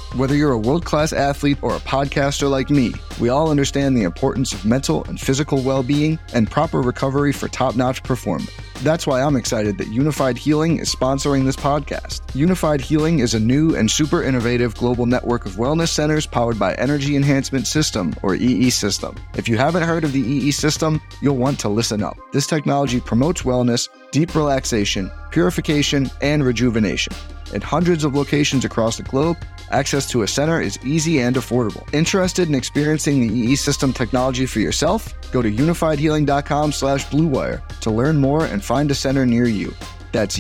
Whether you're a world-class athlete or a podcaster like me, we all understand the importance of mental and physical well-being and proper recovery for top-notch performance. That's why I'm excited that Unified Healing is sponsoring this podcast. Unified Healing is a new and super innovative global network of wellness centers powered by Energy Enhancement System, or EE System. If you haven't heard of the EE System, you'll want to listen up. This technology promotes wellness, deep relaxation, purification, and rejuvenation. In hundreds of locations across the globe, access to a center is easy and affordable. Interested in experiencing the EE System technology for yourself? Go to unifiedhealing.com/bluewire to learn more and find a center near you. That's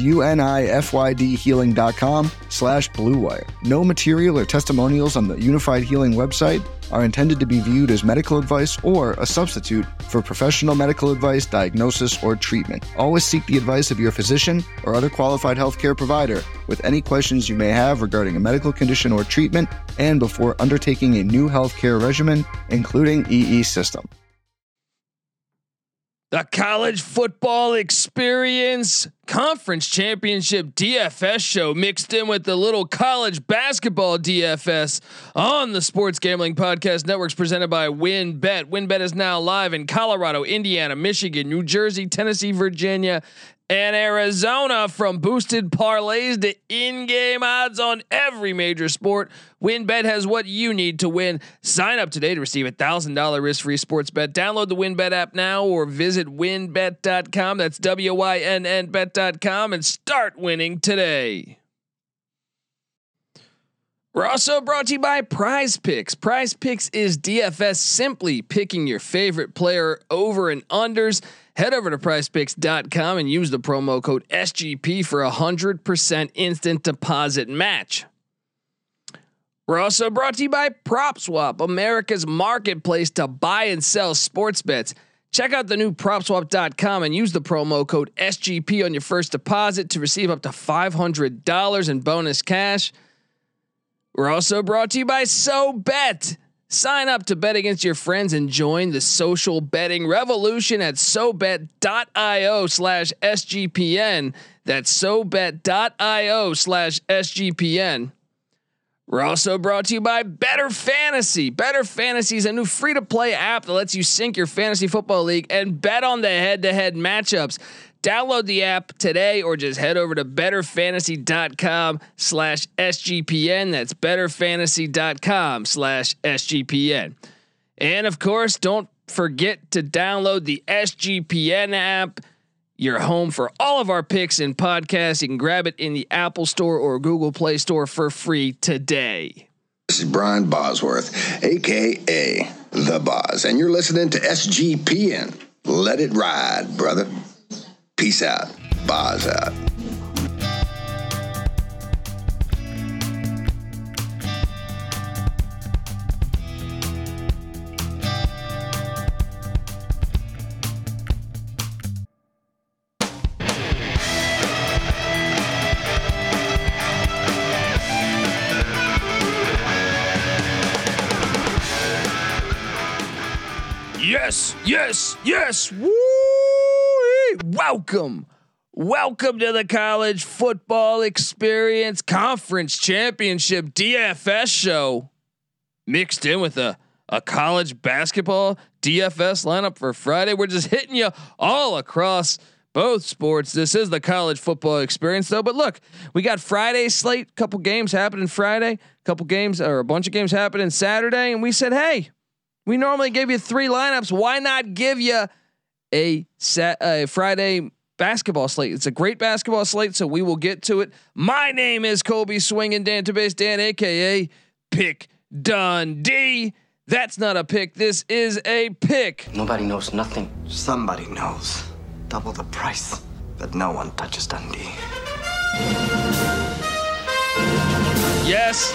unifydhealing.com/bluewire. No material or testimonials on the Unified Healing website are intended to be viewed as medical advice or a substitute for professional medical advice, diagnosis, or treatment. Always seek the advice of your physician or other qualified healthcare provider with any questions you may have regarding a medical condition or treatment and before undertaking a new healthcare regimen, including EE System. The College Football Experience Conference Championship DFS show mixed in with the little college basketball DFS on the Sports Gambling Podcast Networks presented by WynnBET. WynnBET is now live in Colorado, Indiana, Michigan, New Jersey, Tennessee, Virginia, and Arizona. From boosted parlays to in-game odds on every major sport, WynnBET has what you need to win. Sign up today to receive $1,000 risk-free sports bet. Download the WynnBET app now or visit wynnbet.com. That's WYNN bet.com and start winning today. We're also brought to you by Prize Picks. Prize Picks is DFS simply picking your favorite player over and unders. Head over to prizepicks.com and use the promo code SGP for 100% instant deposit match. We're also brought to you by PropSwap, America's marketplace to buy and sell sports bets. Check out the new PropSwap.com and use the promo code SGP on your first deposit to receive up to $500 in bonus cash. We're also brought to you by SoBet. Sign up to bet against your friends and join the social betting revolution at SoBet.io/SGPN. That's SoBet.io/SGPN. We're also brought to you by Better Fantasy. Better Fantasy is a new free-to-play app that lets you sync your fantasy football league and bet on the head-to-head matchups. Download the app today or just head over to betterfantasy.com/SGPN. That's betterfantasy.com/SGPN. And of course, don't forget to download the SGPN app. You're home for all of our picks and podcasts. You can grab it in the Apple Store or Google Play Store for free today. This is Brian Bosworth, aka The Boz, and you're listening to SGPN. Let it ride, brother. Peace out. Boz out. Yes. Woo! Welcome to the College Football Experience Conference Championship DFS show, mixed in with a college basketball DFS lineup for Friday. We're just hitting you all across both sports. This is the College Football Experience, though. But look, we got Friday slate, couple games happening Friday, a bunch of games happening Saturday, and we said, hey, we normally give you 3 lineups. Why not give you a Friday basketball slate? It's a great basketball slate, so we will get to it. My name is Colby Swinging Database Dan, aka Pick Dundee. That's not a pick. This is a pick. Nobody knows nothing. Somebody knows. Double the price, but no one touches Dundee. Yes.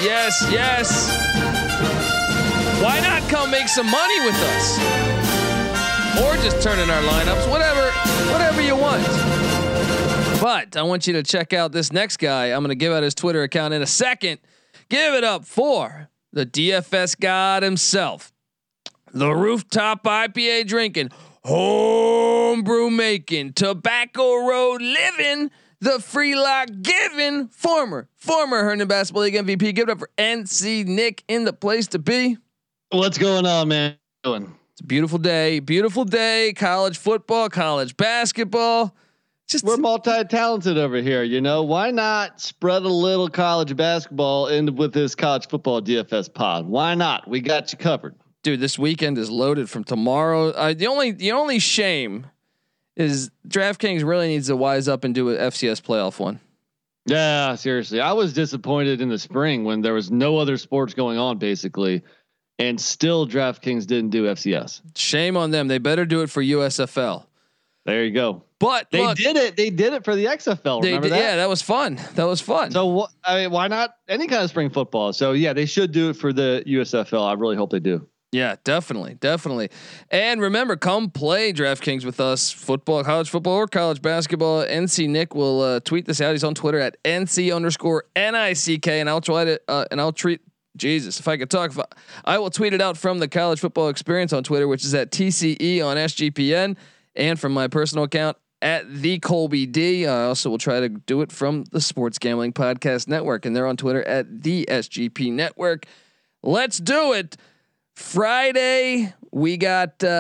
Why not come make some money with us? Or just turn in our lineups, whatever you want. But I want you to check out this next guy. I'm going to give out his Twitter account in a second. Give it up for the DFS god himself, the rooftop IPA drinking, homebrew making, Tobacco Road living, the free lock given, former Herndon Basketball League MVP. Give it up for NC Nick in the place to be. What's going on, man? It's a beautiful day. College football, college basketball. We're multi-talented over here. You know, why not spread a little college basketball in with this college football DFS pod? Why not? We got you covered, dude. This weekend is loaded from tomorrow. The only shame is DraftKings really needs to wise up and do an FCS playoff one. Yeah, seriously. I was disappointed in the spring when there was no other sports going on, basically, and still DraftKings didn't do FCS. Shame on them. They better do it for USFL. There you go. But they did it. They did it for the XFL. Remember that? Yeah, that was fun. So I mean, why not any kind of spring football? So yeah, they should do it for the USFL. I really hope they do. Yeah, definitely. And remember, come play DraftKings with us. Football, college football, or college basketball. NC Nick will tweet this out. He's on Twitter at NC_NICK, and I'll try it. And I'll treat. Jesus, if I could talk, I will tweet it out from the College Football Experience on Twitter, which is at TCE on SGPN, and from my personal account at the Colby D. I also will try to do it from the Sports Gambling Podcast Network, and they're on Twitter at the SGP Network. Let's do it. Friday, we got 2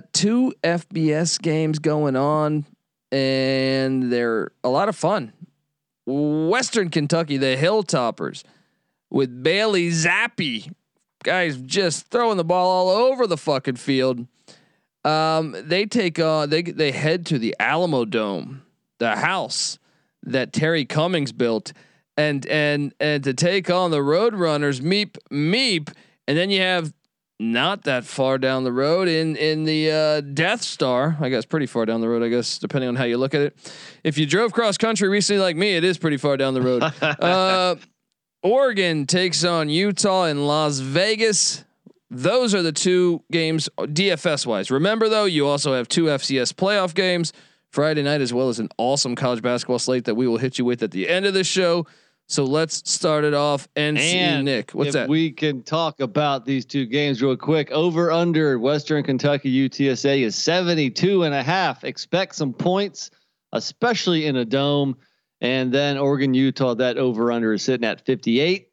FBS games going on, and they're a lot of fun. Western Kentucky, the Hilltoppers, with Bailey Zappi, guys just throwing the ball all over the fucking field. They take they head to the Alamo Dome, the house that Terry Cummings built, and to take on the Roadrunners, Meep, and then you have not that far down the road in the Death Star. I guess pretty far down the road, I guess, depending on how you look at it. If you drove cross country recently like me, it is pretty far down the road. Oregon takes on Utah in Las Vegas. Those are the 2 games DFS wise. Remember though, you also have 2 FCS playoff games Friday night, as well as an awesome college basketball slate that we will hit you with at the end of the show. So let's start it off. NC Nick, what's that? We can talk about these 2 games real quick. Over under Western Kentucky UTSA is 72.5. Expect some points, especially in a dome. And then Oregon Utah, that over under is sitting at 58.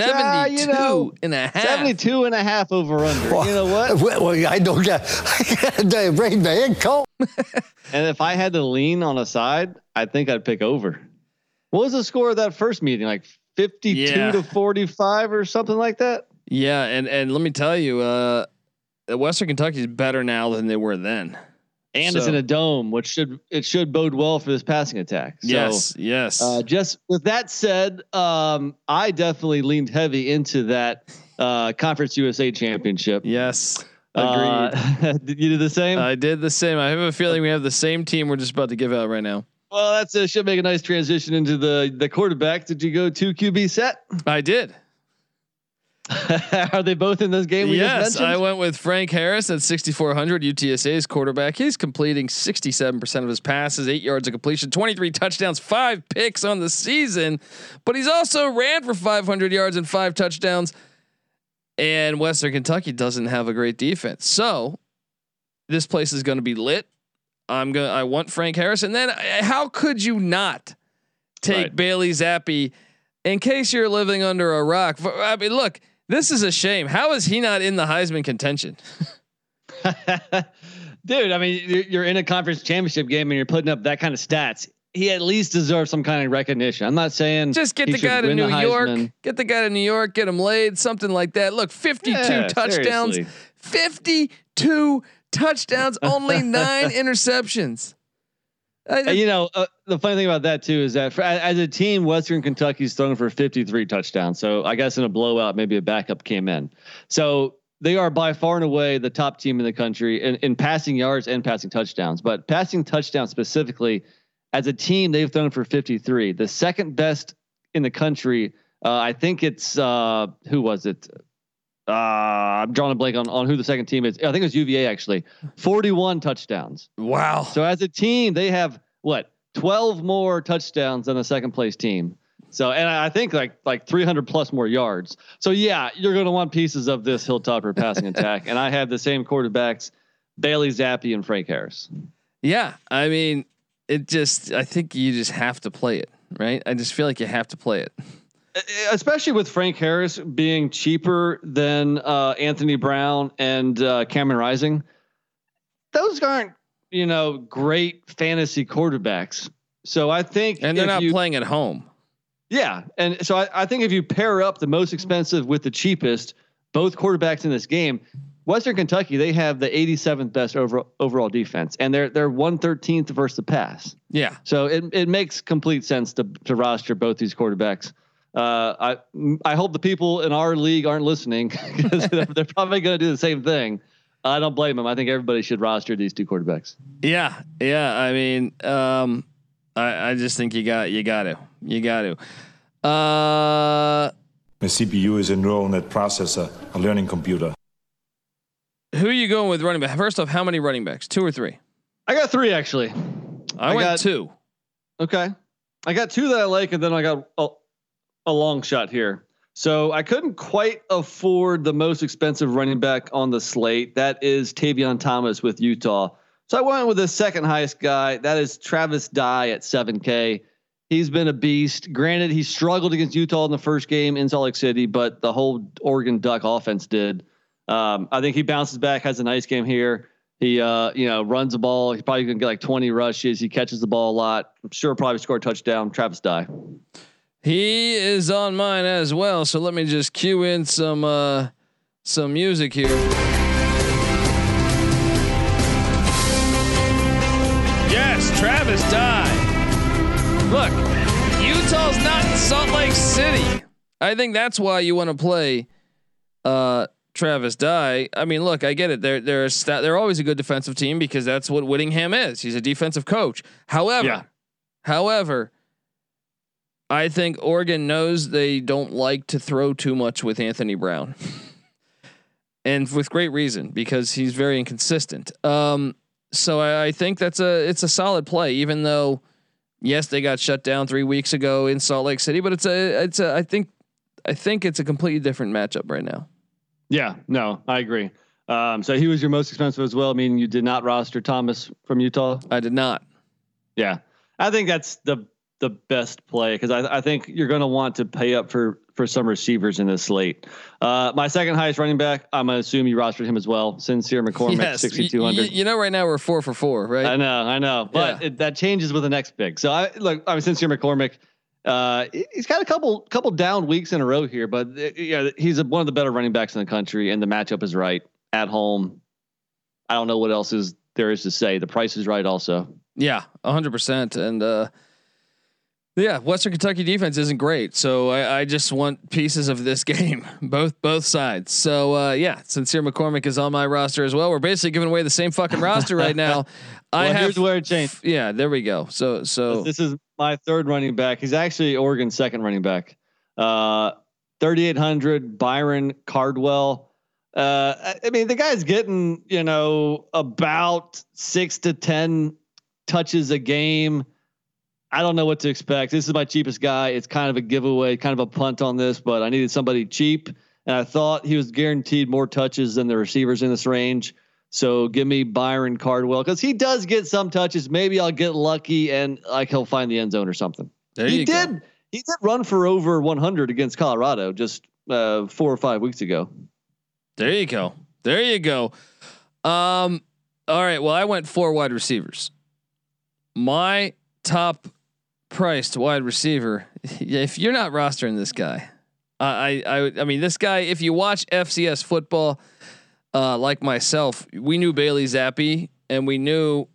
72 and a half. 72.5 over under. Well, you know what? Well, I don't get. They bring the head cold. And if I had to lean on a side, I think I'd pick over. What was the score of that first meeting? Like 52 to 45 or something like that? Yeah, and let me tell you, Western Kentucky is better now than they were then. And it's in a dome, which should bode well for this passing attack. So, yes. Just with that said, I definitely leaned heavy into that Conference USA championship. Yes. Agreed. Did you do the same? I did the same. I have a feeling we have the same team we're just about to give out right now. Well, that's should make a nice transition into the quarterback. Did you go 2 QB set? I did. Are they both in this game? Yes, I went with Frank Harris at 6,400. UTSA's quarterback. He's completing 67% of his passes, 8 yards of completion, 23 touchdowns, 5 picks on the season. But he's also ran for 500 yards and 5 touchdowns. And Western Kentucky doesn't have a great defense, so this place is going to be lit. I want Frank Harris, and then how could you not take Bailey Zappi? In case you're living under a rock, I mean, look. This is a shame. How is he not in the Heisman contention? Dude, I mean, you're in a conference championship game and you're putting up that kind of stats. He at least deserves some kind of recognition. I'm not saying just get the guy to New York, get him laid, something like that. Look, 52 touchdowns, seriously. 52 touchdowns, only 9 interceptions. The funny thing about that too is that as a team, Western Kentucky's thrown for 53 touchdowns. So I guess in a blowout, maybe a backup came in. So they are by far and away the top team in the country in passing yards and passing touchdowns. But passing touchdowns specifically, as a team, they've thrown for 53. The second best in the country. I think it's who was it? I'm drawing a blank on who the second team is. I think it was UVA actually. 41 touchdowns. Wow. So as a team, they have 12 more touchdowns than the second place team. So, and I think like 300 plus more yards. So yeah, you're going to want pieces of this Hilltopper passing attack. And I have the same quarterbacks, Bailey Zappi and Frank Harris. Yeah. I mean, I think you just have to play it, right? I just feel like you have to play it. Especially with Frank Harris being cheaper than Anthony Brown and Cameron Rising. Those aren't, great fantasy quarterbacks. So I think, and they're not playing at home. Yeah. And so I think if you pair up the most expensive with the cheapest, both quarterbacks in this game, Western Kentucky, they have the 87th best overall defense, and they're 113th versus the pass. Yeah. So it makes complete sense to roster both these quarterbacks. I hope the people in our league aren't listening because they're probably going to do the same thing. I don't blame them. I think everybody should roster these two quarterbacks. Yeah. I mean, I just think you got to. The CPU is a neural net processor, a learning computer. Who are you going with running back? First off, how many running backs? 2 or 3? I got 3 actually. I went 2. Okay. I got 2 that I like, and then I got a long shot here. So I couldn't quite afford the most expensive running back on the slate. That is Tavion Thomas with Utah. So I went with the second highest guy. That is Travis Dye at $7K. He's been a beast. Granted, he struggled against Utah in the first game in Salt Lake City, but the whole Oregon Duck offense did. I think he bounces back, has a nice game here. He, runs the ball. He's probably going to get like 20 rushes. He catches the ball a lot. I'm sure probably score a touchdown. Travis Dye. He is on mine as well. So let me just cue in some music here. Yes, Travis Dye. Look, Utah's not in Salt Lake City. I think that's why you want to play Travis Dye. I mean, look, I get it. They're always a good defensive team because that's what Whittingham is. He's a defensive coach. However, I think Oregon knows they don't like to throw too much with Anthony Brown, and with great reason because he's very inconsistent. So I think it's a solid play, even though yes, they got shut down 3 weeks ago in Salt Lake City, but I think it's a completely different matchup right now. Yeah, no, I agree. So he was your most expensive as well, meaning you did not roster Thomas from Utah. I did not. Yeah, I think that's the best play because I think you're going to want to pay up for some receivers in this slate. My second highest running back, I'm going to assume you rostered him as well. Sincere McCormick, yes, 6,200. Right now we're 4 for 4, right? I know, but that changes with the next pick. So I'm Sincere McCormick. He's got a couple down weeks in a row here, but he's one of the better running backs in the country, and the matchup is right at home. I don't know what else there is to say. The price is right also. Yeah, 100%. And, Western Kentucky defense isn't great, so I just want pieces of this game, both sides. So Sincere McCormick is on my roster as well. We're basically giving away the same fucking roster right now. Here's where it changed. Yeah, there we go. So this is my third running back. He's actually Oregon's second running back. 3,800 Byron Cardwell. I mean, the guy's getting about 6 to 10 touches a game. I don't know what to expect. This is my cheapest guy. It's kind of a giveaway, kind of a punt on this, but I needed somebody cheap, and I thought he was guaranteed more touches than the receivers in this range. So give me Byron Cardwell because he does get some touches. Maybe I'll get lucky and he'll find the end zone or something. He did run for over 100 against Colorado just 4 or 5 weeks ago. There you go. All right. Well, I went 4 wide receivers. My top priced wide receiver. If you're not rostering this guy, I mean, this guy, if you watch FCS football, like myself, we knew Bailey Zappi and we knew,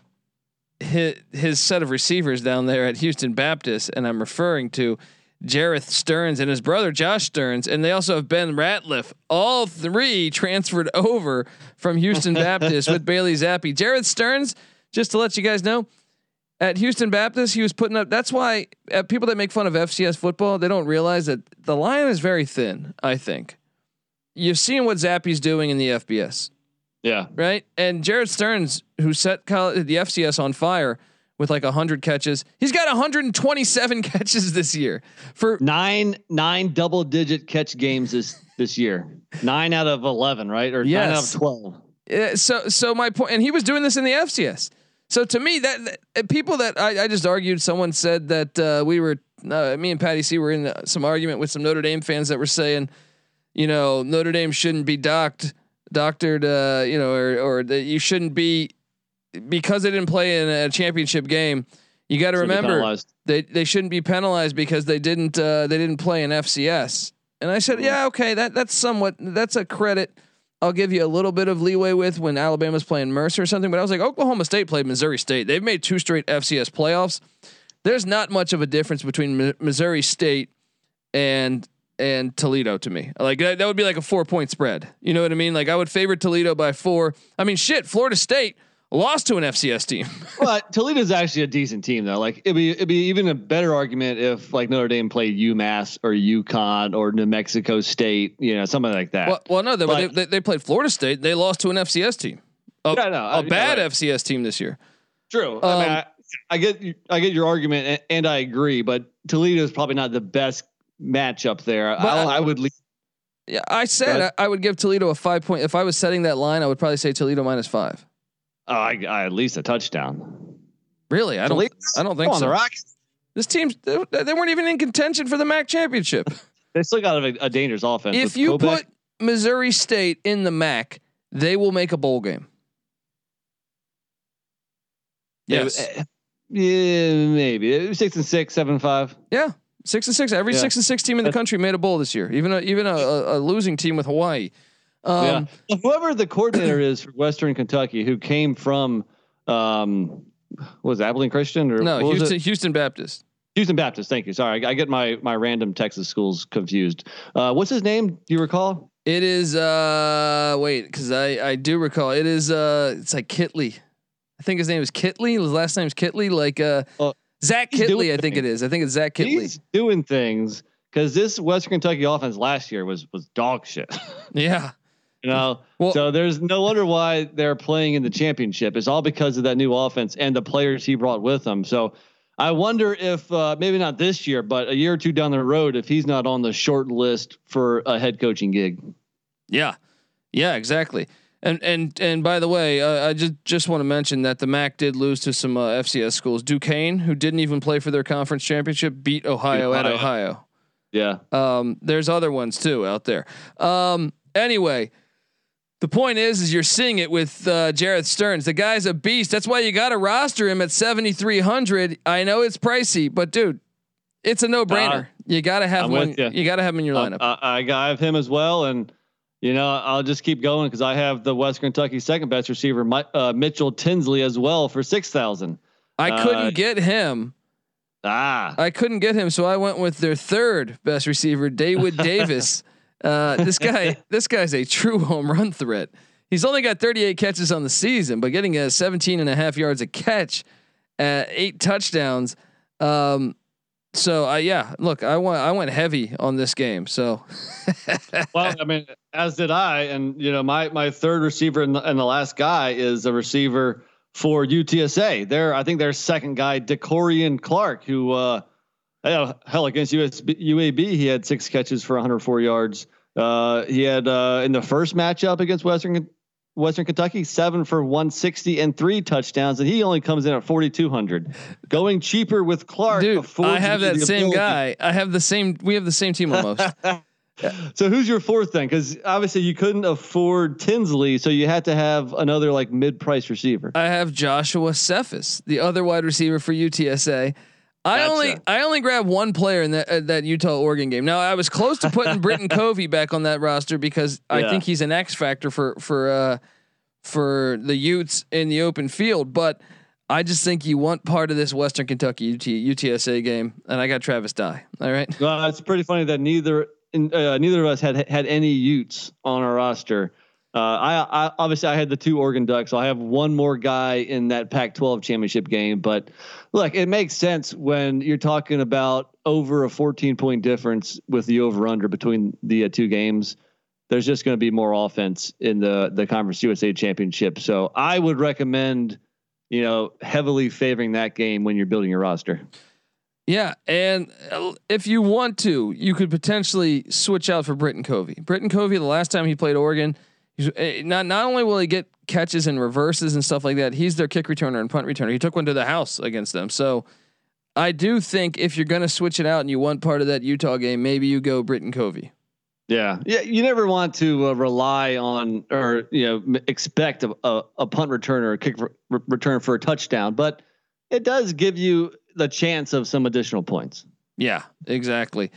his set of receivers down there at Houston Baptist. And I'm referring to Jareth Stearns and his brother, Josh Stearns. And they also have Ben Ratliff. All 3 transferred over from Houston Baptist with Bailey Zappi. Jareth Stearns, just to let you guys know, at Houston Baptist, he was putting up. That's why people that make fun of FCS football, they don't realize that the line is very thin. I think you've seen what Zappi's doing in the FBS. Yeah. Right. And Jareth Stearns, who set the FCS on fire with like 100 catches, he's got 127 catches this year for nine double-digit catch games this year. 9 out of 11, right? Or 9 out of 12. So my point, and he was doing this in the FCS. So to me, that people that I just argued, someone said that we were, me and Patty C were in some argument with some Notre Dame fans that were saying, Notre Dame shouldn't be doctored, or that you shouldn't be, because they didn't play in a championship game. You got to remember they shouldn't be penalized because they didn't play in FCS. And I said, yeah, okay, that's a credit I'll give you a little bit of leeway with when Alabama's playing Mercer or something. But I was like, Oklahoma State played Missouri State. They've made 2 straight FCS playoffs. There's not much of a difference between Missouri State and Toledo to me. Like that would be like a 4-point spread. You know what I mean? Like I would favor Toledo by 4. I mean, shit, Florida State lost to an FCS team. But Toledo's actually a decent team though. Like it'd be even a better argument if like Notre Dame played UMass or UConn or New Mexico State, something like that. Well, no, they played Florida State. They lost to an FCS team. A bad FCS team this year. True. I get your argument and I agree, but Toledo is probably not the best matchup there. I would leave. Yeah, I said I would give Toledo a 5 point. If I was setting that line, I would probably say Toledo -5. I at least a touchdown. Really? I don't think so. This team, they weren't even in contention for the MAC championship. They still got a dangerous offense. If you put Missouri State in the MAC, they will make a bowl game. Yes. Yeah, maybe 6-6, 7-5. Yeah, 6-6. Every 6-6 team in the country made a bowl this year. Even a losing team with Hawaii. Whoever the coordinator is for Western Kentucky, who came from, was Abilene Christian or no Houston Baptist. Houston Baptist. Thank you. Sorry, I get my random Texas schools confused. What's his name? Do you recall? It is because I do recall. It is it's like Kitley. I think his name is Kitley. His last name is Kitley. Like Zach Kitley. I think it is. I think it's Zach Kitley. He's doing things because this Western Kentucky offense last year was dog shit. Yeah. So there's no wonder why they're playing in the championship. It's all because of that new offense and the players he brought with him. So I wonder if maybe not this year, but a year or two down the road, if he's not on the short list for a head coaching gig. Yeah, exactly. And by the way, I just want to mention that the MAC did lose to some FCS schools. Duquesne, who didn't even play for their conference championship, beat Ohio at Ohio. Yeah. There's other ones too out there. Anyway. The point is you're seeing it with Jarrett Stearns. The guy's a beast. That's why you got to roster him at 7,300. I know it's pricey, but dude, it's a no-brainer. You got to have one. You got to have him in your lineup. I have him as well, and I'll just keep going because I have the West Kentucky second best receiver, Mitchell Tinsley, as well for 6,000. I couldn't get him. I couldn't get him, so I went with their third best receiver, David Davis. This guy's a true home run threat. He's only got 38 catches on the season, but getting 17.5 yards a catch, 8 touchdowns. Look, I went heavy on this game. So, well, I mean, as did I, and my third receiver and the last guy is a receiver for UTSA. I think their second guy, DeCorian Clark, who, hell, against UAB, he had 6 catches for 104 yards. He had in the first matchup against Western Kentucky, 7 for 160 and 3 touchdowns, and he only comes in at 4,200. Going cheaper with Clark. Dude, I have that same guy. We have the same team almost. So who's your fourth then? Because obviously you couldn't afford Tinsley, so you had to have another like mid-price receiver. I have Joshua Cephas, the other wide receiver for UTSA. I only grabbed one player in that Utah Oregon game. Now I was close to putting Britton Covey back on that roster because I think he's an X factor for the Utes in the open field. But I just think you want part of this Western Kentucky UTSA game, and I got Travis Dye. All right. Well, it's pretty funny that neither of us had any Utes on our roster. I obviously I had the 2 Oregon Ducks, so I have one more guy in that Pac-12 championship game. But look, it makes sense when you're talking about over a 14-point difference with the over/under between the 2 games. There's just going to be more offense in the Conference USA championship. So I would recommend, heavily favoring that game when you're building your roster. Yeah, and if you want to, you could potentially switch out for Britton Covey. Britton Covey, the last time he played Oregon, Not only will he get catches and reverses and stuff like that, he's their kick returner and punt returner. He took one to the house against them. So I do think if you're going to switch it out and you want part of that Utah game, maybe you go Britton Covey. Yeah. You never want to rely on or expect a punt return or a kick return for a touchdown, but it does give you the chance of some additional points. Yeah, exactly.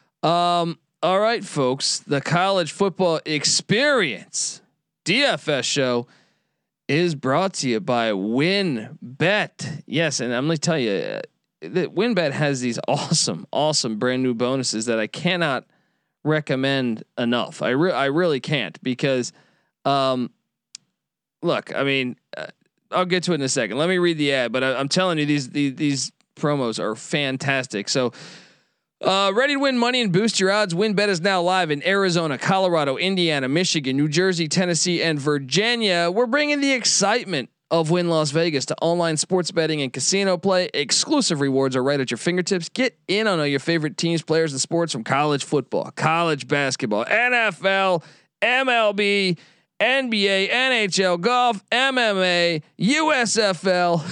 All right, folks, the College Football Experience DFS show is brought to you by WynnBET. Yes, and I'm going to tell you that WynnBET has these awesome brand new bonuses that I cannot recommend enough. I really can't because, look, I mean, I'll get to it in a second. Let me read the ad, but I'm telling you, these promos are fantastic. So. Ready to win money and boost your odds? WynnBET is now live in Arizona, Colorado, Indiana, Michigan, New Jersey, Tennessee, and Virginia. We're bringing the excitement of Wynn Las Vegas to online sports betting and casino play. Exclusive rewards are right at your fingertips. Get in on all your favorite teams, players, and sports from college football, college basketball, NFL, MLB, NBA, NHL, golf, MMA, USFL,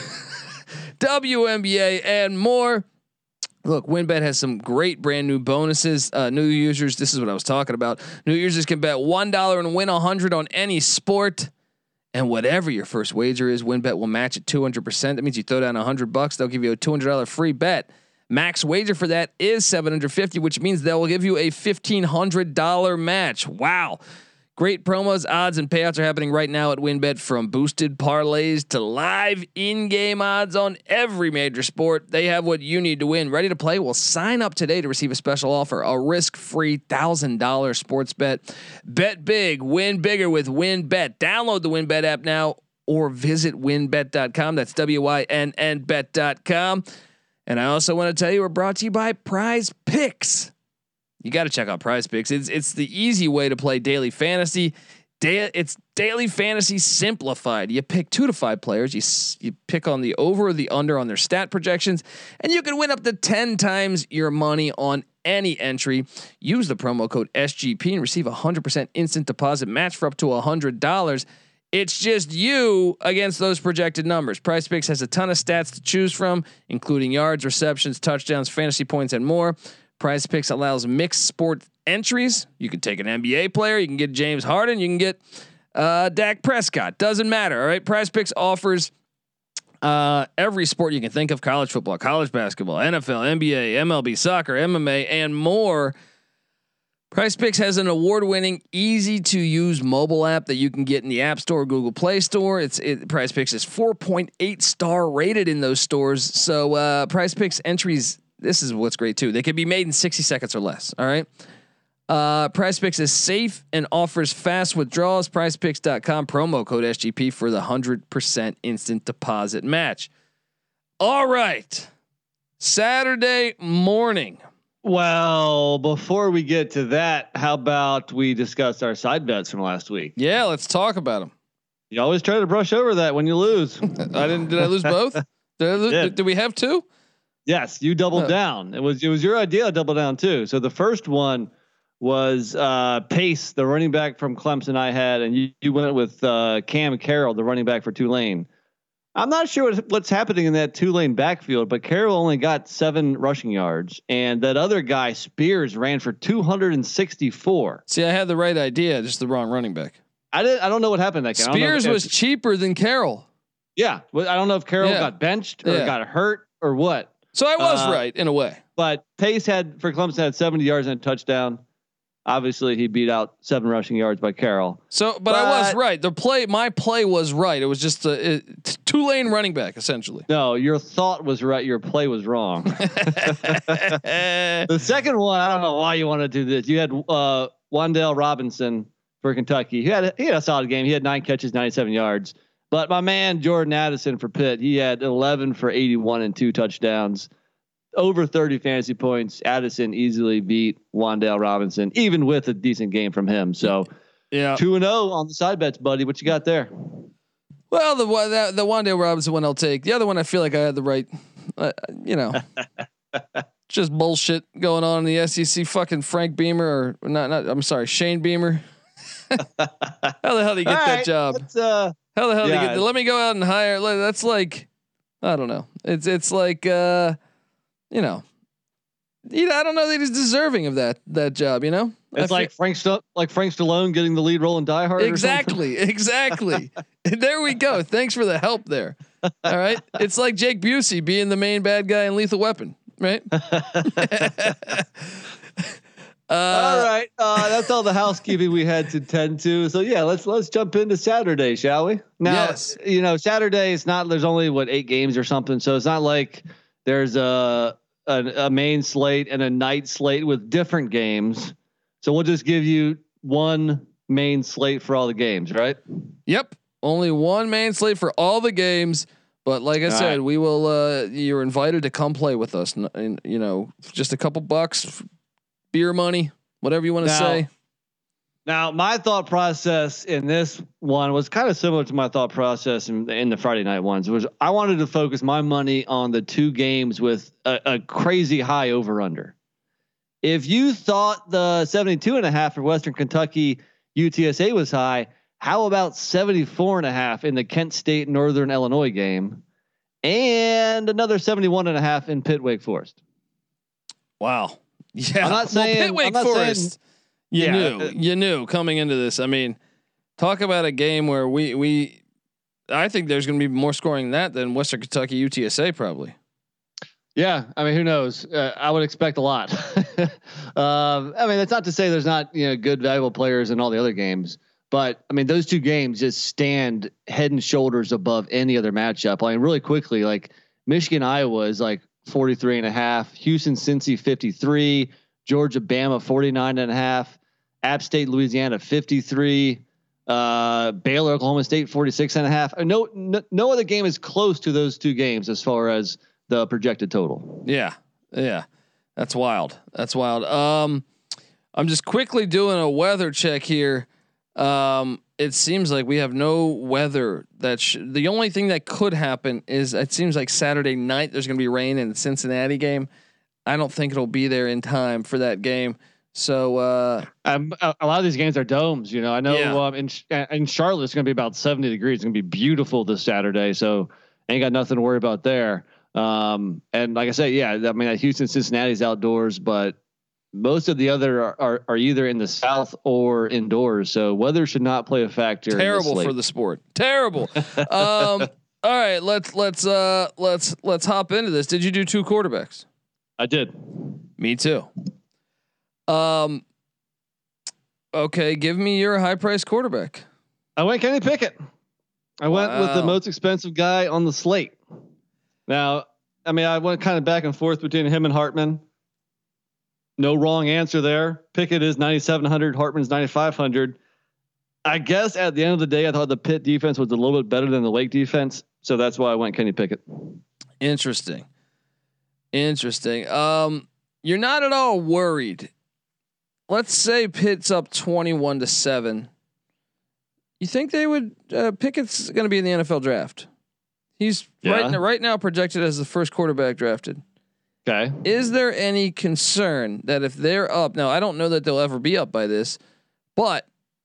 WNBA, and more. Look, WynnBET has some great brand new bonuses. New users, this is what I was talking about. New users can bet $1 and win $100 on any sport. And whatever your first wager is, WynnBET will match it 200%. That means you throw down $100, they'll give you a $200 free bet. Max wager for that is $750, which means they will give you a $1,500 match. Wow. Great promos, odds, and payouts are happening right now at WynnBET, from boosted parlays to live in-game odds on every major sport. They have what you need to win. Ready to play? Well, sign up today to receive a special offer, a risk-free $1,000 sports bet. Bet big, win bigger with WynnBET. Download the WynnBET app now or visit wynnbet.com. That's WYNNBet.com. And I also want to tell you, we're brought to you by Prize Picks. You got to check out Prize Picks. It's the easy way to play daily fantasy. It's daily fantasy simplified. You pick 2 to 5 players. You pick on the over or the under on their stat projections, and you can win up to 10 times your money on any entry. Use the promo code SGP and receive 100% instant deposit match for up to $100. It's just you against those projected numbers. Prize Picks has a ton of stats to choose from, including yards, receptions, touchdowns, fantasy points, and more. Prize Picks allows mixed sport entries. You can take an NBA player, you can get James Harden, you can get Dak Prescott. Doesn't matter. All right. Prize Picks offers every sport you can think of: college football, college basketball, NFL, NBA, MLB, soccer, MMA, and more. Prize Picks has an award-winning, easy-to-use mobile app that you can get in the App Store, Google Play Store. Prize Picks is 4.8 star rated in those stores. So Prize Picks entries. This is what's great too. They can be made in 60 seconds or less. All right. Prize Picks is safe and offers fast withdrawals. PrizePicks.com, promo code SGP for the 100% instant deposit match. All right. Saturday morning. Well, before we get to that, how about we discuss our side bets from last week? Yeah, let's talk about them. You always try to brush over that when you lose. Did I lose both? Did we have 2? Yes, you doubled down. It was your idea to double down too. So the first one was Pace, the running back from Clemson I had, and you went with Cam Carroll, the running back for Tulane. I'm not sure what's happening in that Tulane backfield, but Carroll only got 7 rushing yards, and that other guy Spears ran for 264. See, I had the right idea, just the wrong running back. I don't know what happened that game. Spears was cheaper than Carroll. Yeah, I don't know if Carroll got benched or got hurt or what. So I was right in a way. But Pace for Clemson had 70 yards and a touchdown. Obviously, he beat out 7 rushing yards by Carroll. But I was right. My play was right. It was just a Tulane running back essentially. No, your thought was right. Your play was wrong. The second one, I don't know why you want to do this. You had Wan'Dale Robinson for Kentucky. He had a solid game. He had 9 catches, 97 yards. But my man Jordan Addison for Pitt, he had 11 for 81 and 2 touchdowns, over 30 fantasy points. Addison easily beat Wan'Dale Robinson, even with a decent game from him. So, 2-0 on the side bets, buddy. What you got there? Well, the Wan'Dale Robinson one I'll take. The other one I feel like I had the right. Just bullshit going on in the SEC. Fucking Frank Beamer or not. I'm sorry, Shane Beamer. How the hell do you get that job? How the hell do you get? Let me go out and hire. That's like, I don't know. It's like, I don't know that he's deserving of that job. You know, it's like Frank Stallone getting the lead role in Die Hard. Exactly. There we go. Thanks for the help there. All right. It's like Jake Busey being the main bad guy in Lethal Weapon, right? All right. That's all the housekeeping we had to tend to. So yeah, let's jump into Saturday, shall we? Now, yes. Saturday is not. There's only 8 games or something. So it's not like there's a main slate and a night slate with different games. So we'll just give you one main slate for all the games, right? Yep. Only one main slate for all the games. But like I said, we will. You're invited to come play with us. And just a couple bucks. Beer money, whatever you want to say. Now, my thought process in this one was kind of similar to my thought process in the Friday night ones. Was I wanted to focus my money on the 2 games with a crazy high over under. If you thought the 72.5 for Western Kentucky UTSA was high, how about 74.5 in the Kent State Northern Illinois game, and another 71.5 in Pitt Wake Forest? Wow. Yeah, I'm not saying Pitt Wake Forest. You knew coming into this. I mean, talk about a game where I think there's going to be more scoring than that than Western Kentucky UTSA probably. Yeah, I mean, who knows? I would expect a lot. I mean, that's not to say there's not good valuable players in all the other games, but I mean, those 2 games just stand head and shoulders above any other matchup. I mean, really quickly, like Michigan Iowa is like 43.5, Houston Cincy 53, Georgia Bama 49.5, App State Louisiana 53, Baylor Oklahoma State 46.5. No other game is close to those 2 games as far as the projected total. Yeah, that's wild. I'm just quickly doing a weather check here. It seems like we have no weather. The only thing that could happen is it seems like Saturday night there's going to be rain in the Cincinnati game. I don't think it'll be there in time for that game. So a lot of these games are domes. I know in Charlotte it's going to be about 70 degrees. It's going to be beautiful this Saturday. So ain't got nothing to worry about there. And like I said, I mean, Houston Cincinnati's outdoors, but most of the other are either in the South or indoors. So weather should not play a factor. Terrible for the sport. Terrible. All right, let's hop into this. Did you do 2 quarterbacks? I did. Me too. Okay, give me your high price quarterback. I went Kenny Pickett. I went with the most expensive guy on the slate. Now, I mean, I went kind of back and forth between him and Hartman. No wrong answer there. Pickett is 9,700. Hartman's 9,500. I guess at the end of the day, I thought the Pitt defense was a little bit better than the Lake defense, so that's why I went Kenny Pickett. Interesting. You're not at all worried. Let's say Pitt's up 21-7. You think they would? Pickett's going to be in the NFL draft. He's right now projected as the first quarterback drafted. Okay. Is there any concern that if they're up now, I don't know that they'll ever be up by this, but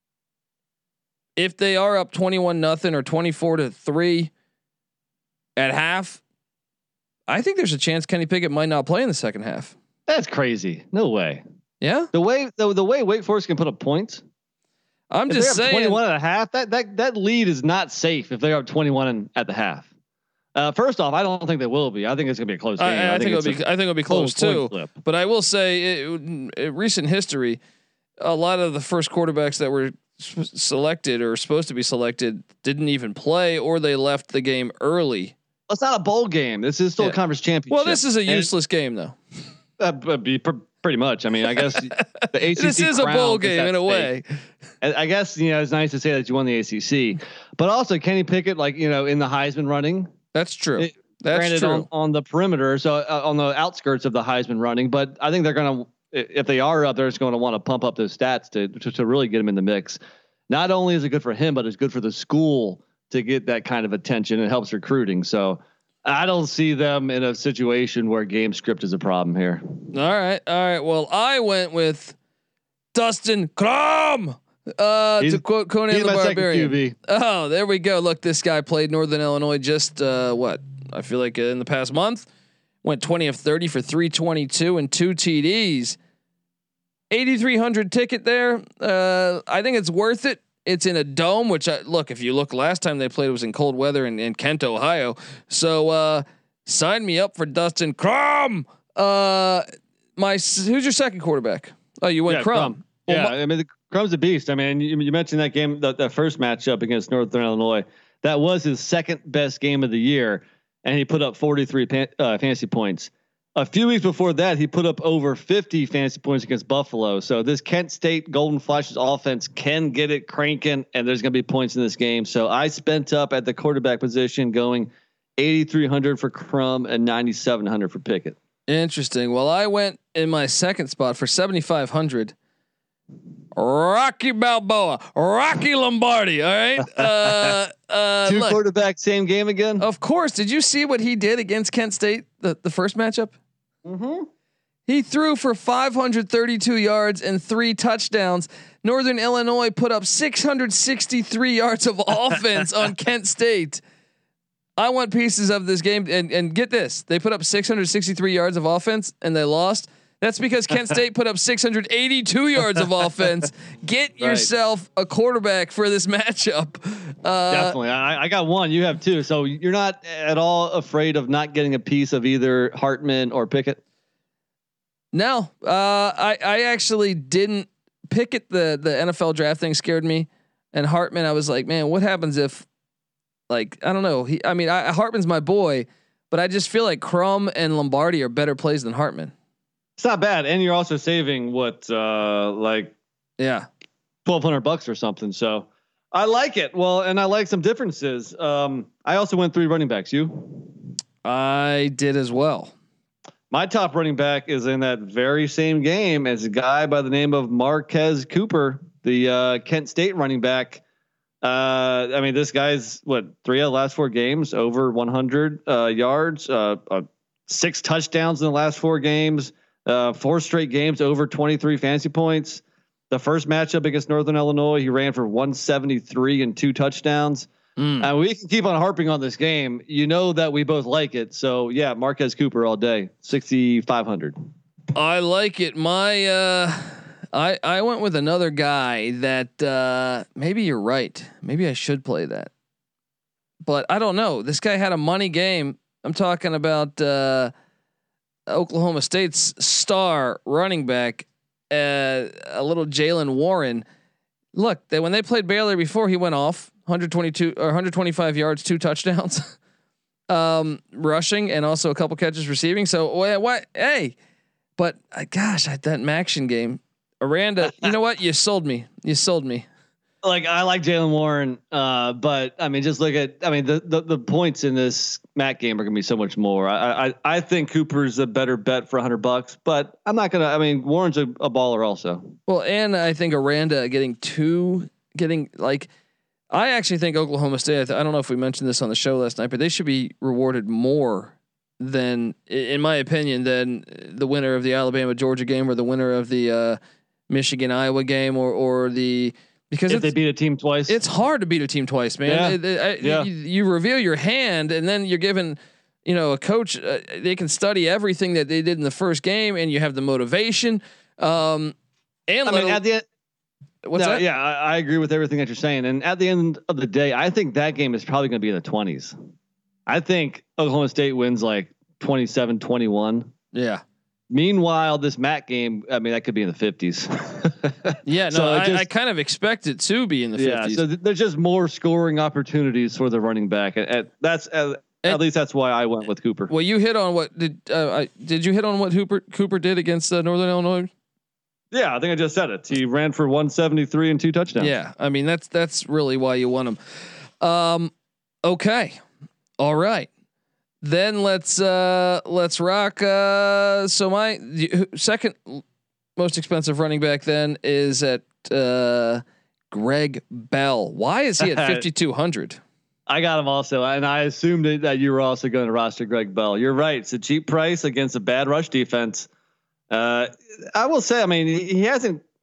if they are up 21-0 or 24-3 at half, I think there's a chance Kenny Pickett might not play in the second half. That's crazy. No way. Yeah. The way Wake Forest can put up points. I'm just saying 21.5. That lead is not safe if they're up 21 at the half. First off, I don't think they will be. I think it's gonna be a close game. I think it'll be close too. But I will say, in recent history, a lot of the first quarterbacks that were selected or supposed to be selected didn't even play, or they left the game early. It's not a bowl game. This is still a conference championship. Well, this is a useless game, though. Pretty much. I mean, I guess the ACC. This is a bowl game in a way. I guess it's nice to say that you won the ACC, but also Kenny Pickett, in the Heisman running. That's true. That's true. On the perimeter, so on the outskirts of the Heisman running. But I think they're going to, if they are up, they're just going to want to pump up those stats to really get him in the mix. Not only is it good for him, but it's good for the school to get that kind of attention. It helps recruiting. So I don't see them in a situation where game script is a problem here. All right. Well, I went with Dustin Crum. To quote Conan the Barbarian. QB. Oh, there we go. Look, this guy played Northern Illinois just what? I feel like in the past month, went 20 of 30 for 322 and 2 TDs. 8,300 ticket there. I think it's worth it. It's in a dome, which look, if you look last time they played, it was in cold weather in Kent, Ohio. So sign me up for Dustin Crum. Who's your second quarterback? Oh, you went Crum. Well, I mean, Crum's a beast. I mean, you mentioned that game, that first matchup against Northern Illinois. That was his second best game of the year, and he put up 43 fantasy points. A few weeks before that, he put up over 50 fantasy points against Buffalo. So this Kent State Golden Flashes offense can get it cranking, and there's going to be points in this game. So I spent up at the quarterback position, going 8,300 for Crum and 9,700 for Pickett. Interesting. Well, I went in my second spot for 7,500. Rocky Balboa, Rocky Lombardi. All right. Two quarterbacks, same game again. Of course. Did you see what he did against Kent State? The first matchup. Mm-hmm. He threw for 532 yards and 3 touchdowns. Northern Illinois put up 663 yards of offense on Kent State. I want pieces of this game, and get this: they put up 663 yards of offense and they lost. That's because Kent State put up 682 yards of offense. Get yourself a quarterback for this matchup. Definitely. I got one. You have two. So you're not at all afraid of not getting a piece of either Hartman or Pickett? No, I actually didn't. Pickett, the NFL draft thing scared me. And Hartman, I was like, man, what happens if, like, I don't know. Hartman's my boy, but I just feel like Crum and Lombardi are better plays than Hartman. It's not bad, and you're also saving $1,200 or something. So I like it. Well, and I like some differences. I also went 3 running backs. You? I did as well. My top running back is in that very same game as a guy by the name of Marquez Cooper, the Kent State running back. I mean, this guy's 3 of the last 4 games over 100 yards, 6 touchdowns in the last 4 games. 4 straight games over 23 fantasy points. The first matchup against Northern Illinois, he ran for 173 and 2 touchdowns. And we can keep on harping on this game. You know that we both like it. So yeah, Marquez Cooper all day, 6,500. I like it. I went with another guy that maybe you're right. Maybe I should play that, but I don't know. This guy had a money game. I'm talking about Oklahoma State's star running back, a little Jalen Warren. Look, when they played Baylor before, he went off 122 or 125 yards, 2 touchdowns, rushing, and also a couple catches receiving. So what? Hey, but gosh, that Maction game, Aranda. You know what? You sold me. Like, I like Jalen Warren, but I mean, just look at, the points in this MAC game are gonna be so much more. I think Cooper's a better bet for $100, but I'm not gonna. I mean, Warren's a baller also. Well, and I think Aranda I actually think Oklahoma State. I don't know if we mentioned this on the show last night, but they should be rewarded more than, in my opinion, than the winner of the Alabama Georgia game or the winner of the Michigan Iowa game or the. Because if they beat a team twice, it's hard to beat a team twice, man. You reveal your hand, and then you're given, a coach. They can study everything that they did in the first game, and you have the motivation. At the end, what's that? Yeah, I agree with everything that you're saying. And at the end of the day, I think that game is probably going to be in the 20s. I think Oklahoma State wins like 27-21. Yeah. Meanwhile, this MAC game, that could be in the 50s. Yeah, no, so I kind of expect it to be in the 50s. Yeah, so there's just more scoring opportunities for the running back, and that's at least that's why I went with Cooper. Well, you hit on what did you hit on what Cooper did against Northern Illinois? Yeah, I think I just said it. He ran for 173 and 2 touchdowns. Yeah, that's really why you want him. Okay, all right. Then let's rock. So my second most expensive running back then is at Greg Bell. Why is he at 5,200? I got him also, and I assumed that you were also going to roster Greg Bell. You're right; it's a cheap price against a bad rush defense. I will say, he hasn't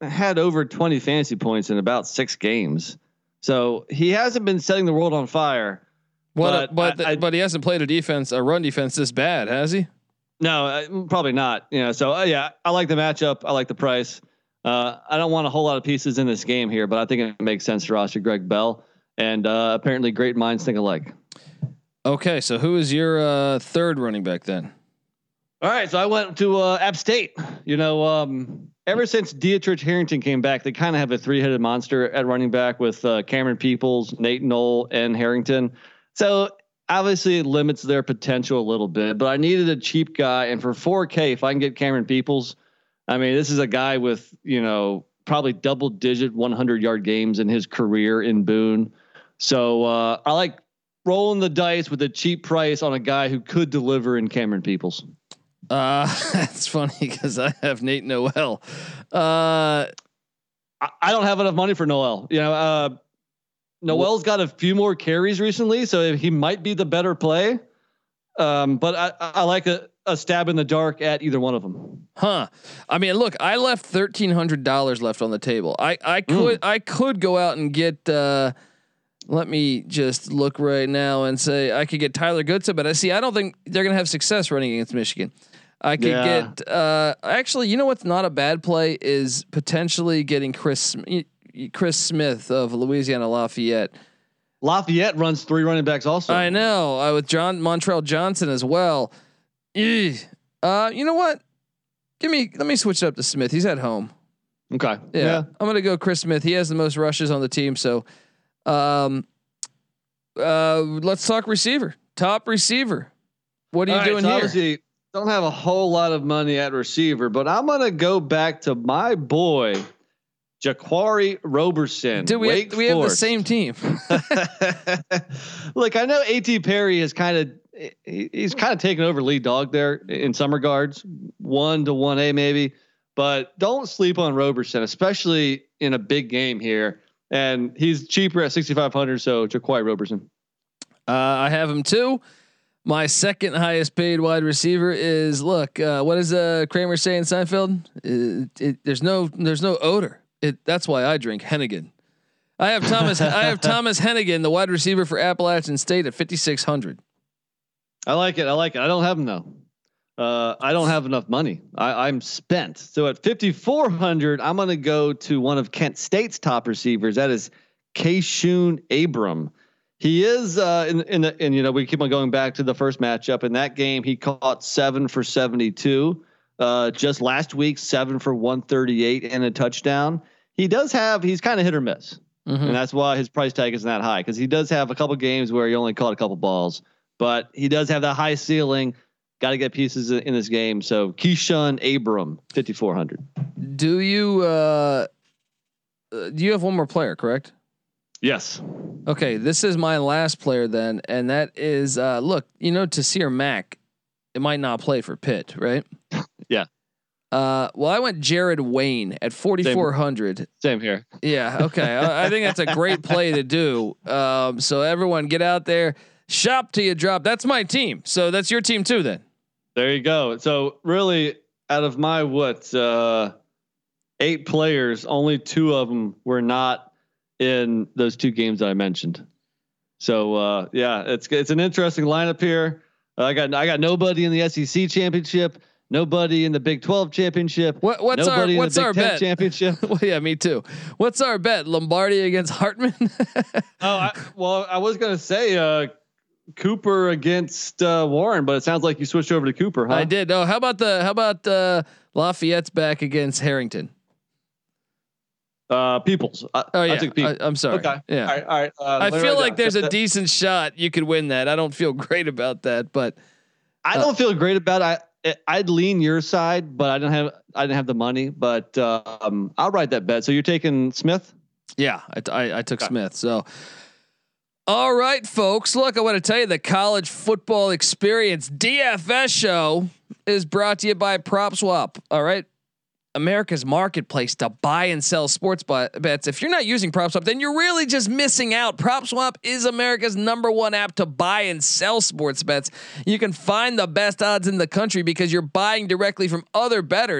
had over 20 fantasy points in about 6 games. So he hasn't been setting the world on fire. But he hasn't played a run defense this bad, has he? No, probably not. So yeah, I like the matchup. I like the price. I don't want a whole lot of pieces in this game here, but I think it makes sense to roster Greg Bell, and apparently great minds think alike. Okay, so who is your third running back then? All right, so I went to App State. Ever since Dietrich Harrington came back, they kind of have a 3-headed monster at running back with Cameron Peoples, Nate Knoll, and Harrington. So obviously it limits their potential a little bit, but I needed a cheap guy. And for $4K, if I can get Cameron Peoples, I mean, this is a guy with, probably double-digit 100-yard games in his career in Boone. So I like rolling the dice with a cheap price on a guy who could deliver in Cameron Peoples. That's funny because I have Nate Noel. I don't have enough money for Noel. Noel's got a few more carries recently, so he might be the better play. But I like a stab in the dark at either one of them. Huh. I mean, look, I left $1,300 left on the table. I could go out and get, let me just look right now and say I could get Tyler Goodson, but I don't think they're going to have success running against Michigan. I could get, actually, you know what's not a bad play is potentially getting Chris Smith of Louisiana Lafayette. Lafayette runs 3 running backs also. I know. With Montrell Johnson as well. You know what? Let me switch it up to Smith. He's at home. Okay. Yeah. I'm going to go Chris Smith. He has the most rushes on the team. So, let's talk receiver. Top receiver. What are you doing here? Obviously, don't have a whole lot of money at receiver, but I'm going to go back to my boy, Jaquari Roberson. Dude, we have the same team. Look, I know A.T. Perry is he's kind of taken over lead dog there in some regards, 1 to 1A maybe, but don't sleep on Roberson, especially in a big game here. And he's cheaper at 6,500. So Jaquari Roberson. I have him too. My second highest paid wide receiver is what does Kramer say in Seinfeld? There's no odor. That's why I drink Hennigan. I have Thomas Hennigan, the wide receiver for Appalachian State at 5,600. I like it. I don't have him though. I don't have enough money. I'm spent. So at 5,400, I'm going to go to one of Kent State's top receivers. That is Kayshoon Abram. He is we keep on going back to the first matchup. In that game, he caught 7 for 72. Just last week, 7 for 138 and a touchdown. He's kind of hit or miss. Mm-hmm. And that's why his price tag isn't that high, because he does have a couple games where he only caught a couple balls, but he does have that high ceiling. Got to get pieces in this game. So Keyshawn Abram, 5,400. Do you have one more player, correct? Yes. Okay. This is my last player then. And that is, Tasir Mack, it might not play for Pitt, right? Yeah. Well, I went Jared Wayne at 4,400. Same here. Yeah. Okay. I think that's a great play to do. So everyone get out there, shop till you drop. That's my team. So that's your team too, then. There you go. So really, out of my 8 players, only 2 of them were not in those 2 games that I mentioned. So it's an interesting lineup here. I got nobody in the SEC championship, nobody in the Big 12 championship. What's our bet? Championship. Well, yeah, me too. What's our bet? Lombardi against Hartman. I was gonna say Cooper against Warren, but it sounds like you switched over to Cooper, huh? I did. Oh, how about Lafayette's back against Harrington? Peoples. I took Peoples. I'm sorry. Okay. Yeah. All right. I feel like there's a decent shot you could win that. I don't feel great about that, but I don't feel great about it. I'd lean your side, but I didn't have the money, but I'll ride that bet. So you're taking Smith? Yeah, I took Smith. So, all right, folks, look, I want to tell you the College Football Experience DFS show is brought to you by PropSwap. All right. America's marketplace to buy and sell sports bets. If you're not using PropSwap, then you're really just missing out. PropSwap is America's #1 app to buy and sell sports bets. You can find the best odds in the country because you're buying directly from other bettors.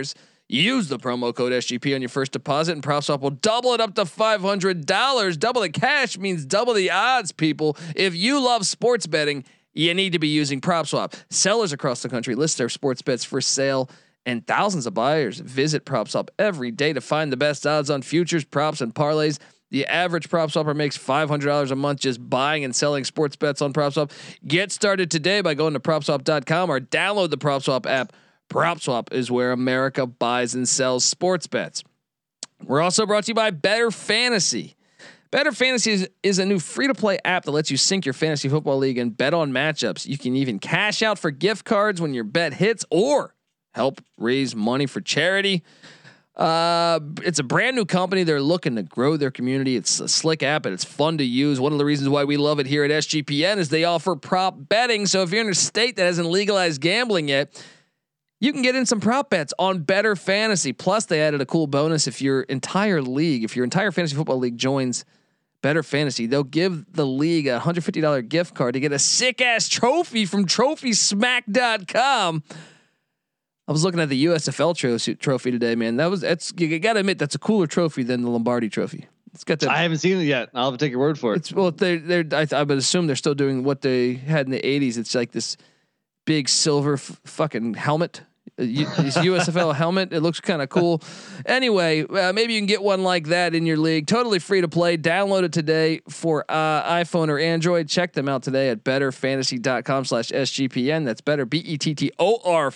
Use the promo code SGP on your first deposit, and PropSwap will double it up to $500. Double the cash means double the odds, people. If you love sports betting, you need to be using PropSwap. Sellers across the country list their sports bets for sale, and thousands of buyers visit PropSwap every day to find the best odds on futures, props, and parlays. The average PropSwapper makes $500 a month just buying and selling sports bets on PropSwap. Get started today by going to PropSwap.com or download the PropSwap app. PropSwap is where America buys and sells sports bets. We're also brought to you by Better Fantasy. Better Fantasy is a new free-to-play app that lets you sync your fantasy football league and bet on matchups. You can even cash out for gift cards when your bet hits or help raise money for charity. It's a brand new company. They're looking to grow their community. It's a slick app and it's fun to use. One of the reasons why we love it here at SGPN is they offer prop betting. So if you're in a state that hasn't legalized gambling yet, you can get in some prop bets on Better Fantasy. Plus, they added a cool bonus if your entire fantasy football league joins Better Fantasy, they'll give the league a $150 gift card to get a sick ass trophy from TrophySmack.com. I was looking at the USFL trophy today, man. You got to admit that's a cooler trophy than the Lombardi Trophy. It's got that. I haven't seen it yet. I'll have to take your word for it. I would assume they're still doing what they had in the '80s. It's like this big silver fucking helmet. This USFL helmet. It looks kind of cool. Anyway, maybe you can get one like that in your league. Totally free to play. Download it today for iPhone or Android. Check them out today at betterfantasy.com/SGPN. That's better BETTOR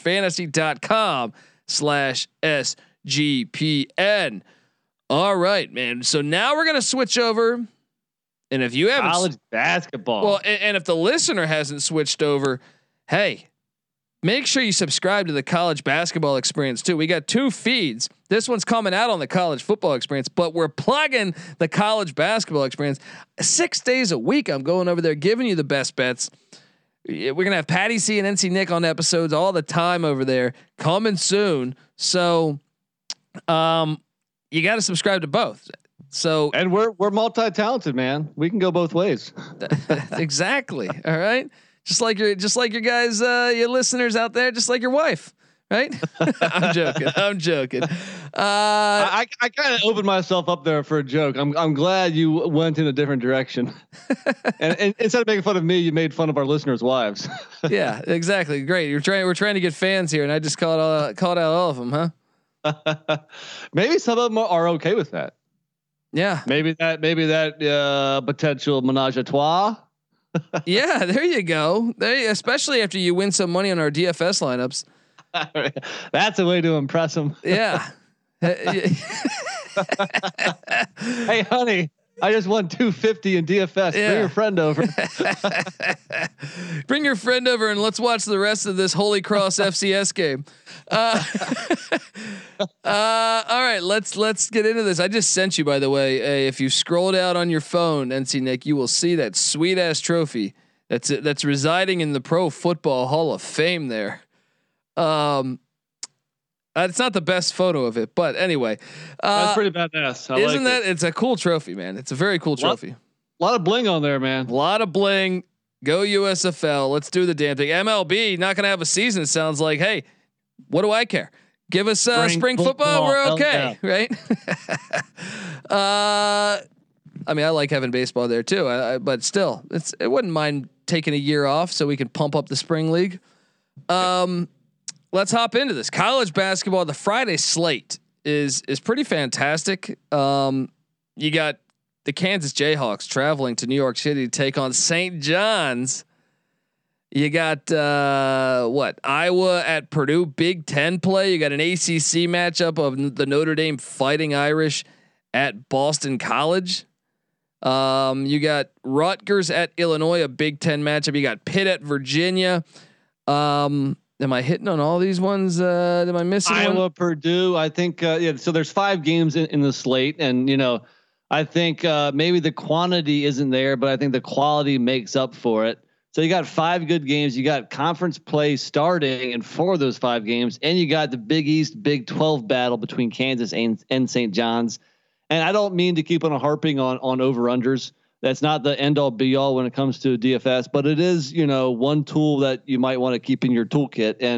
fantasy.com/SGPN. All right, man. So now we're going to switch over. And if you haven't college basketball, well, and if the listener hasn't switched over, hey, make sure you subscribe to the College Basketball Experience too. We got 2 feeds. This one's coming out on the College Football Experience, but we're plugging the College Basketball Experience 6 days a week. I'm going over there giving you the best bets. We're going to have Patty C and NC Nick on episodes all the time over there, coming soon. So, you got to subscribe to both. So, and we're multi-talented, man. We can go both ways. Exactly. All right. Just like your guys, your listeners out there, just like your wife, right? I'm joking. I kind of opened myself up there for a joke. I'm glad you went in a different direction, and instead of making fun of me, you made fun of our listeners' wives. Yeah, exactly. Great. We're trying to get fans here, and I just called out all of them, huh? Maybe some of them are okay with that. Yeah. Maybe that potential menage a trois. Yeah, there you go. Especially after you win some money on our DFS lineups. That's a way to impress them. Yeah. Hey, honey, I just won $250 in DFS. Yeah. Bring your friend over. Bring your friend over and let's watch the rest of this Holy Cross FCS game. All right, let's get into this. I just sent you, by the way, if you scroll down on your phone, NC Nick, you will see that sweet ass trophy that's residing in the Pro Football Hall of Fame there. It's not the best photo of it, but anyway, that's pretty badass. Isn't that? It's a cool trophy, man. It's a very cool trophy. A lot of bling on there, man. A lot of bling. Go USFL. Let's do the damn thing. MLB not gonna have a season. It sounds like. Hey, what do I care? Give us spring football. We're okay, right? I mean, I like having baseball there too. But still, it wouldn't mind taking a year off so we can pump up the spring league. Let's hop into this college basketball. The Friday slate is pretty fantastic. You got the Kansas Jayhawks traveling to New York City to take on St. John's. You got Iowa at Purdue, Big Ten play. You got an ACC matchup of the Notre Dame Fighting Irish at Boston College. You got Rutgers at Illinois, a Big Ten matchup. You got Pitt at Virginia. Am I hitting on all these ones? Am I missing Iowa, one? Purdue? I think yeah. So there's 5 games in the slate, and I think maybe the quantity isn't there, but I think the quality makes up for it. So you got 5 good games. You got conference play starting in 4 of those 5 games, and you got the Big East Big 12 battle between Kansas and St. John's. And I don't mean to keep on harping on over-unders. That's not the end all be all when it comes to DFS, but it is, one tool that you might want to keep in your toolkit. And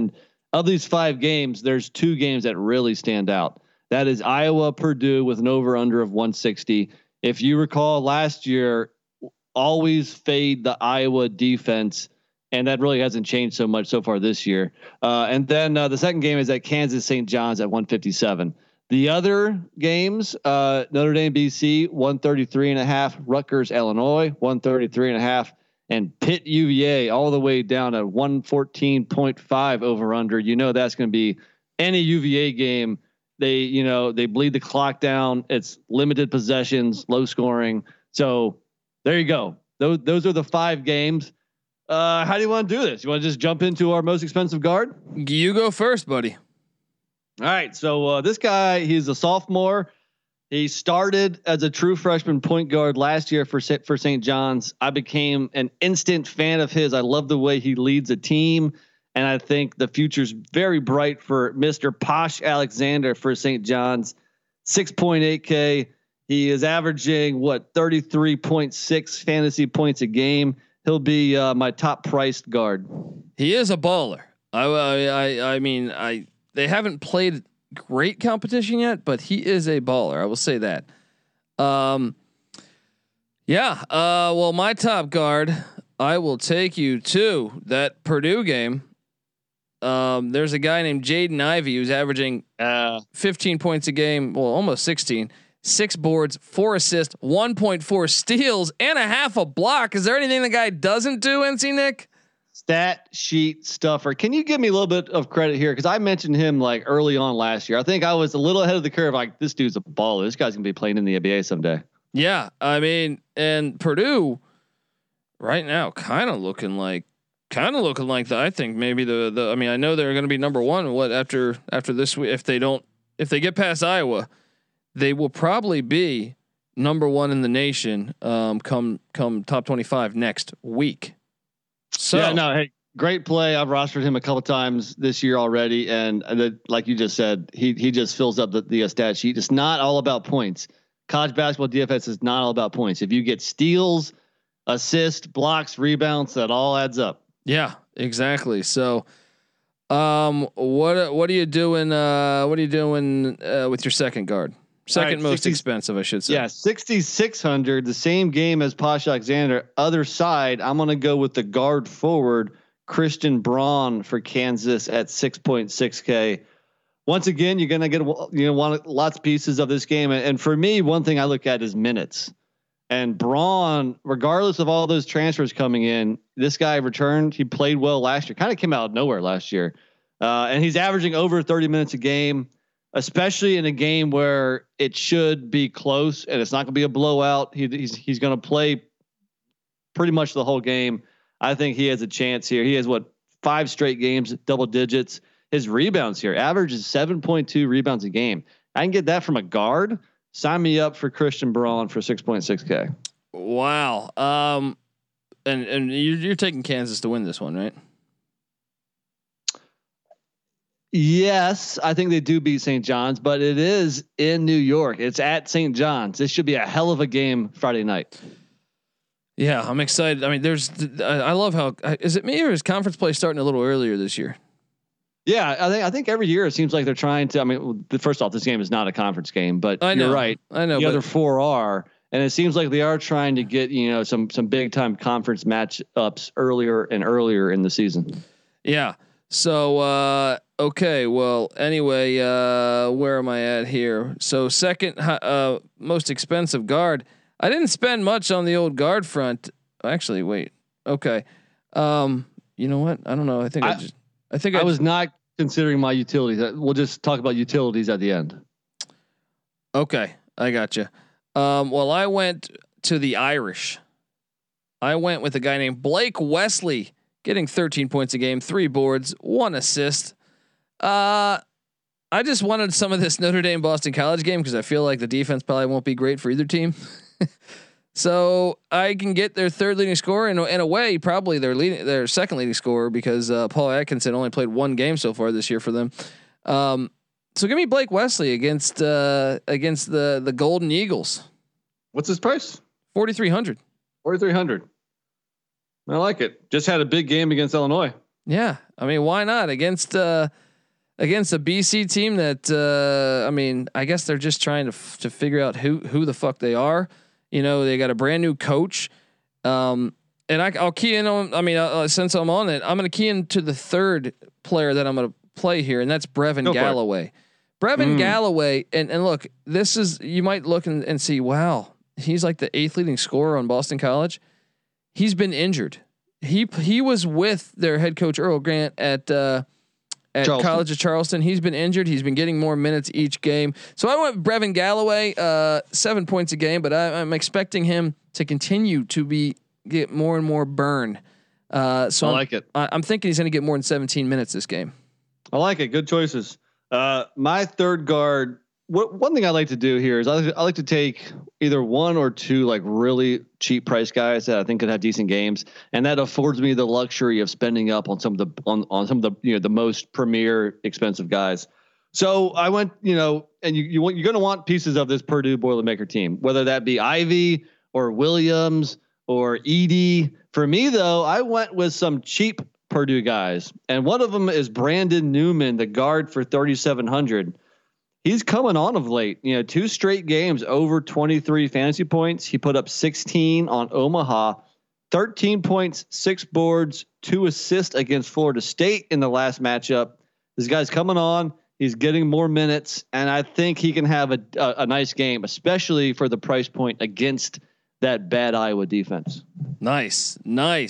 of these 5 games, there's 2 games that really stand out. That is Iowa, Purdue with an over under of 160. If you recall last year, always fade the Iowa defense, and that really hasn't changed so much so far this year. And then the second game is at Kansas St. John's at 157. The other games, Notre Dame, BC 133.5, Rutgers, Illinois 133.5, and Pitt, UVA all the way down at 114.5 over under. You know that's going to be any UVA game. They bleed the clock down. It's limited possessions, low scoring. So there you go. Those are the 5 games. How do you want to do this? You want to just jump into our most expensive guard? You go first, buddy. All right. So this guy, he's a sophomore. He started as a true freshman point guard last year for St. John's. I became an instant fan of his. I love the way he leads a team. And I think the future's very bright for Mr. Posh Alexander for St. John's. 6.8K. He is averaging 33.6 fantasy points a game. He'll be my top priced guard. He is a baller. I mean, they haven't played great competition yet, but he is a baller. I will say that. Well, my top guard, I will take you to that Purdue game. There's a guy named Jaden Ivey who's averaging 15 points a game. Well, almost 16. 6 boards, 4 assists, 1.4 steals, and a half a block. Is there anything the guy doesn't do, NC Nick? Stat sheet stuffer. Can you give me a little bit of credit here? Because I mentioned him like early on last year. I think I was a little ahead of the curve. Like, this dude's a baller. This guy's gonna be playing in the NBA someday. Yeah, I mean, and Purdue right now kind of looking like I think maybe the I mean, I know they're going to be number 1 after this week. If they get past Iowa, they will probably be number 1 in the nation come top 25 next week. So yeah, no, hey, great play. I've rostered him a couple times this year already, and like you just said, he just fills up the stat sheet. It's not all about points. College basketball DFS is not all about points. If you get steals, assists, blocks, rebounds, that all adds up. Yeah, exactly. So, what are you doing? What are you doing with your second guard? Second most expensive, I should say. Yeah, 6,600. The same game as Posh Alexander. Other side, I'm going to go with the guard forward Christian Braun for Kansas at 6.6K. Once again, you're going to get lots of pieces of this game, and for me, one thing I look at is minutes. And Braun, regardless of all those transfers coming in, this guy returned. He played well last year. Kind of came out of nowhere last year, and he's averaging over 30 minutes a game. Especially in a game where it should be close and it's not going to be a blowout. He's going to play pretty much the whole game. I think he has a chance here. He has 5 straight games, double digits. His rebounds here averages 7.2 rebounds a game. I can get that from a guard. Sign me up for Christian Braun for 6.6K. Wow. And you're taking Kansas to win this one, right? Yes, I think they do beat St. John's, but it is in New York. It's at St. John's. This should be a hell of a game Friday night. Yeah, I'm excited. I mean, I love how is it me or is conference play starting a little earlier this year? Yeah, I think every year it seems like they're trying to. I mean, first off, this game is not a conference game, but you're right. I know the other 4 are, and it seems like they are trying to get some big time conference matchups earlier and earlier in the season. Yeah. So okay, well anyway, where am I at here? So second most expensive guard. I didn't spend much on the old guard front. Actually, wait. Okay. You know what? I don't know. I think I was not considering my utilities. We'll just talk about utilities at the end. Okay, I got you. Well, I went to the Irish. I went with a guy named Blake Wesley, getting 13 points a game, 3 boards, 1 assist. I just wanted some of this Notre Dame Boston College game because I feel like the defense probably won't be great for either team. So I can get their 3rd leading scorer, and in a way, probably their 2nd leading scorer because Paul Atkinson only played 1 game so far this year for them. So give me Blake Wesley against the Golden Eagles. What's his price? 4,300. 4,300. I like it. Just had a big game against Illinois. Yeah, I mean, why not against a BC team that I mean, I guess they're just trying to figure out who the fuck they are. You know, they got a brand new coach. And I'll key in on. I mean, since I'm on it, I'm going to key into the third player that I'm going to play here, and that's Brevin Galloway. Brevin Galloway, and look, this is, you might look and see, wow, he's like the 8th leading scorer on Boston College. He's been injured. He was with their head coach Earl Grant at College of Charleston. He's been injured. He's been getting more minutes each game. So I went Brevin Galloway, 7 points a game, but I'm expecting him to continue to get more and more burn. So I like it. I'm thinking he's going to get more than 17 minutes this game. I like it. Good choices. My third guard. One thing I like to do here is I like to take either one or two like really cheap price guys that I think could have decent games, and that affords me the luxury of spending up on some of the on some of the the most premier expensive guys. So I went, and you're going to want pieces of this Purdue Boilermaker team, whether that be Ivy or Williams or Edey. For me though, I went with some cheap Purdue guys, and one of them is Brandon Newman, the guard for 3,700. He's coming on of late, 2 straight games over 23 fantasy points. He put up 16 on Omaha, 13 points, 6 boards, 2 assists against Florida State in the last matchup. This guy's coming on. He's getting more minutes, and I think he can have a nice game, especially for the price point against that bad Iowa defense. Nice.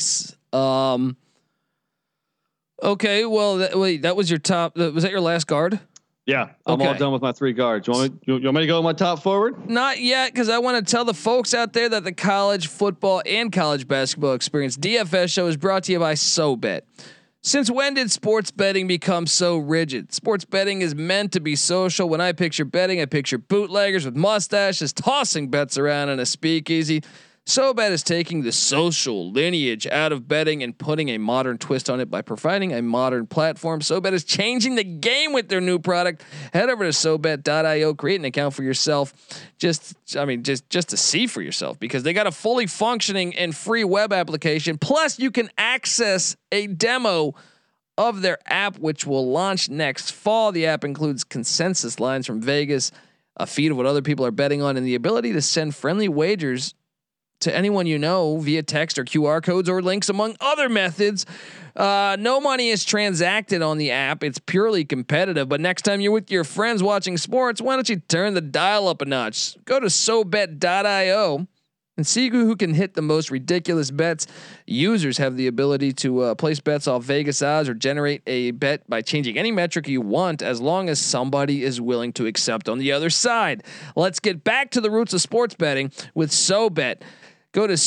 Okay. Well, that was your top. Was that your last guard? Yeah, I'm all done with my 3 guards. You want me to go with my top forward? Not yet, because I want to tell the folks out there that the college football and college basketball experience DFS show is brought to you by SoBet. Since when did sports betting become so rigid? Sports betting is meant to be social. When I picture betting, I picture bootleggers with mustaches tossing bets around in a speakeasy. SoBet is taking the social lineage out of betting and putting a modern twist on it by providing a modern platform. SoBet is changing the game with their new product. Head over to SoBet.io, create an account for yourself, just to see for yourself, because they got a fully functioning and free web application. Plus, you can access a demo of their app, which will launch next fall. The app includes consensus lines from Vegas, a feed of what other people are betting on, and the ability to send friendly wagers to anyone via text or QR codes or links, among other methods. No money is transacted on the app. It's purely competitive. But next time you're with your friends watching sports, why don't you turn the dial up a notch? Go to SoBet.io and see who can hit the most ridiculous bets. Users have the ability to place bets off Vegas odds or generate a bet by changing any metric you want, as long as somebody is willing to accept on the other side. Let's get back to the roots of sports betting with SoBet. Go to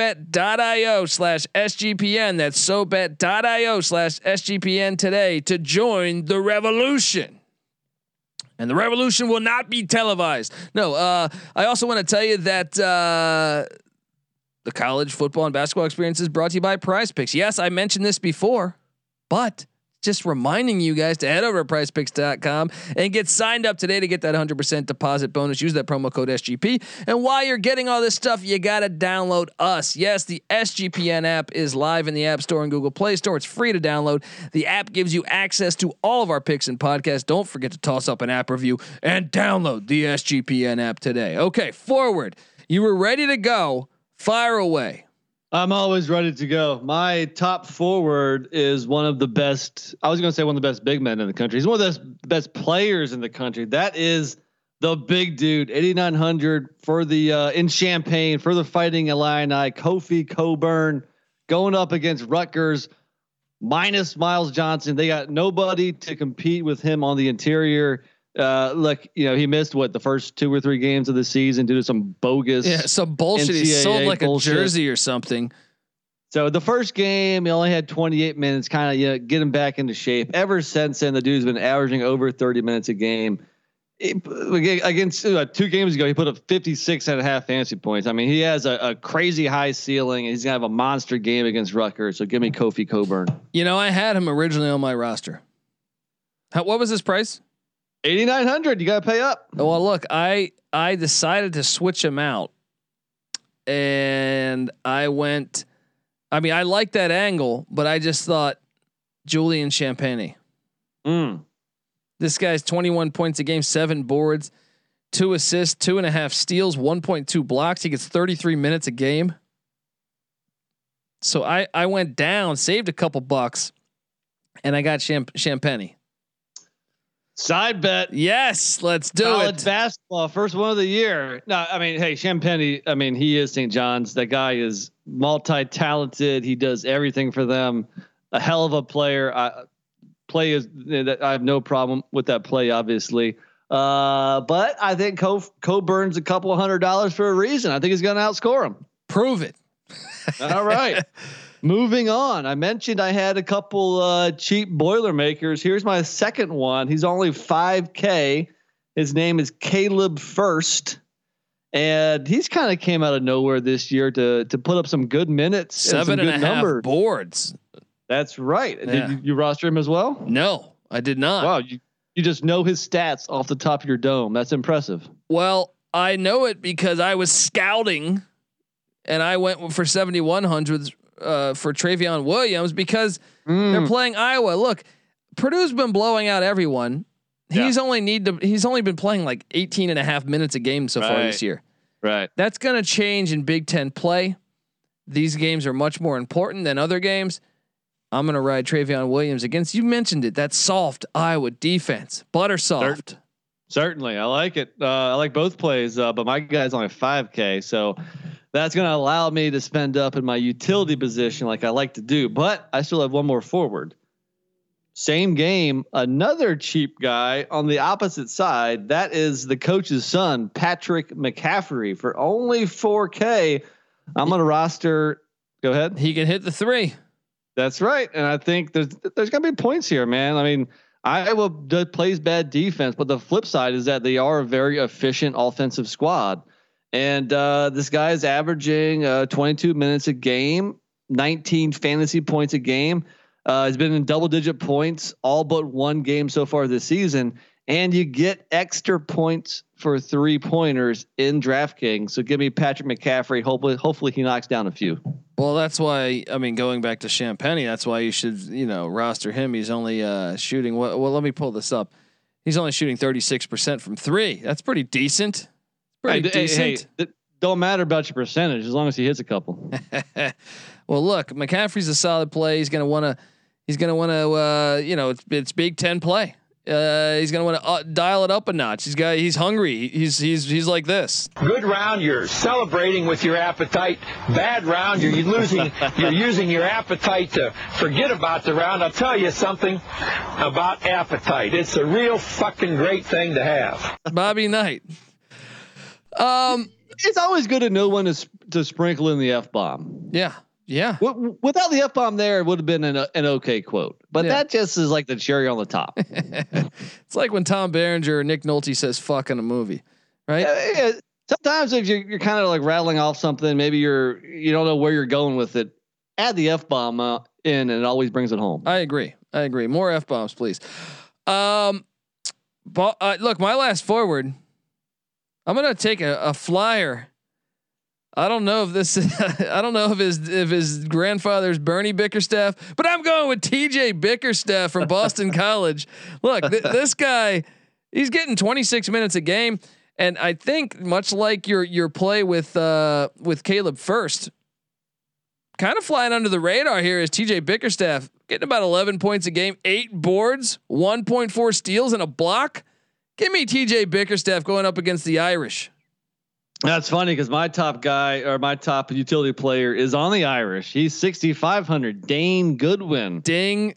SoBet.io/SGPN. That's SoBet.io/SGPN today to join the revolution. And the revolution will not be televised. No, I also want to tell you that the college football and basketball experience is brought to you by Prize Picks. Yes, I mentioned this before, but just reminding you guys to head over to prizepicks.com and get signed up today to get that 100% deposit bonus. Use that promo code SGP. And while you're getting all this stuff, you got to download us. Yes, the SGPN app is live in the App Store and Google Play Store. It's free to download. The app gives you access to all of our picks and podcasts. Don't forget to toss up an app review and download the SGPN app today. Okay, forward. You were ready to go. Fire away. I'm always ready to go. My top forward is one of the best. I was going to say one of the best big men in the country. He's one of the best players in the country. That is the big dude, 8,900 for the in Champaign for the Fighting Illini. Kofi Cockburn going up against Rutgers minus Miles Johnson. They got nobody to compete with him on the interior. Look, he missed the first 2 or 3 games of the season due to some bogus, some bullshit. NCAA he sold like bullshit. A jersey or something. So the first game, he only had 28 minutes, kind of get him back into shape. Ever since then, the dude's been averaging over 30 minutes a game. Against 2 games ago, he put up 56.5 fantasy points. I mean, he has a crazy high ceiling, and he's gonna have a monster game against Rutgers. So give me Kofi Cockburn. I had him originally on my roster. What was his price? 8,900. You got to pay up. Well, look, I decided to switch him out, and I went. I mean, I like that angle, but I just thought Julian Champagnie. This guy's 21 points a game, 7 boards, 2 assists, 2.5 steals, 1.2 blocks. He gets 33 minutes a game. So I went down, saved a couple bucks, and I got Champagnie. Side bet. Yes, let's do College it. basketball, first one of the year. No, I mean, hey, Champagnie. I mean, he is St. John's. That guy is multi-talented. He does everything for them. A hell of a player. I have no problem with that play, obviously. But I think Coburn's a couple $100 for a reason. I think he's going to outscore him. Prove it. All right. Moving on. I mentioned I had a couple cheap Boilermakers. Here's my second one. He's only $5K. His name is Caleb First. And he's kind of came out of nowhere this year to put up some good minutes. 7.5 boards. That's right. Yeah. Did you roster him as well? No, I did not. Wow. You just know his stats off the top of your dome. That's impressive. Well, I know it because I was scouting and I went for 7,100 for Travion Williams because they're playing Iowa. Look, Purdue's been blowing out everyone. He's only been playing like 18.5 minutes a game so far this year. Right. That's going to change in Big Ten play. These games are much more important than other games. I'm going to ride Travion Williams against, you mentioned it, that soft Iowa defense, butter soft. Certainly. I like it. I like both plays, but my guy's only 5K. So that's going to allow me to spend up in my utility position like I like to do, but I still have one more forward. Same game, another cheap guy on the opposite side. That is the coach's son, Patrick McCaffrey, for only 4K. I'm going to roster. Go ahead. He can hit the 3. That's right. And I think there's gonna be points here, man. I mean, Iowa plays bad defense, but the flip side is that they are a very efficient offensive squad. And this guy is averaging 22 minutes a game, 19 fantasy points a game. He's been in double-digit points all but one game so far this season. And you get extra points for 3-pointers in DraftKings. So give me Patrick McCaffrey. Hopefully he knocks down a few. Well, that's why, I mean, going back to Champagnie, that's why you should, roster him. He's only shooting. Well, let me pull this up. He's only shooting 36% from 3. That's pretty decent. Decent. Hey, don't matter about your percentage as long as he hits a couple. Well, look, McCaffrey's a solid play. He's going to want to, it's Big Ten play. He's going to want to dial it up a notch. He's hungry. He's like this. Good round, you're celebrating with your appetite. Bad round, you're using your appetite to forget about the round. I'll tell you something about appetite. It's a real fucking great thing to have. Bobby Knight. It's always good to know when to sprinkle in the F-bomb. Yeah. Yeah. Without the F-bomb there, it would have been an okay quote, but that just is like the cherry on the top. It's like when Tom Berenger or Nick Nolte says "fuck" in a movie, right? Sometimes if you're kind of like rattling off something, maybe you don't know where you're going with it. Add the F-bomb in, and it always brings it home. I agree. More F-bombs, please. But look, my last forward. I'm gonna take a flyer. I don't know if this. I don't know if his grandfather's Bernie Bickerstaff, but I'm going with TJ Bickerstaff from Boston College. Look, this guy, he's getting 26 minutes a game, and I think much like your play with Caleb First, kind of flying under the radar here is TJ Bickerstaff getting about 11 points a game, 8 boards, 1.4 steals, and a block. Give me TJ Bickerstaff going up against the Irish. That's funny because my top guy or my top utility player is on the Irish. He's 6,500. Dane Goodwin. Ding.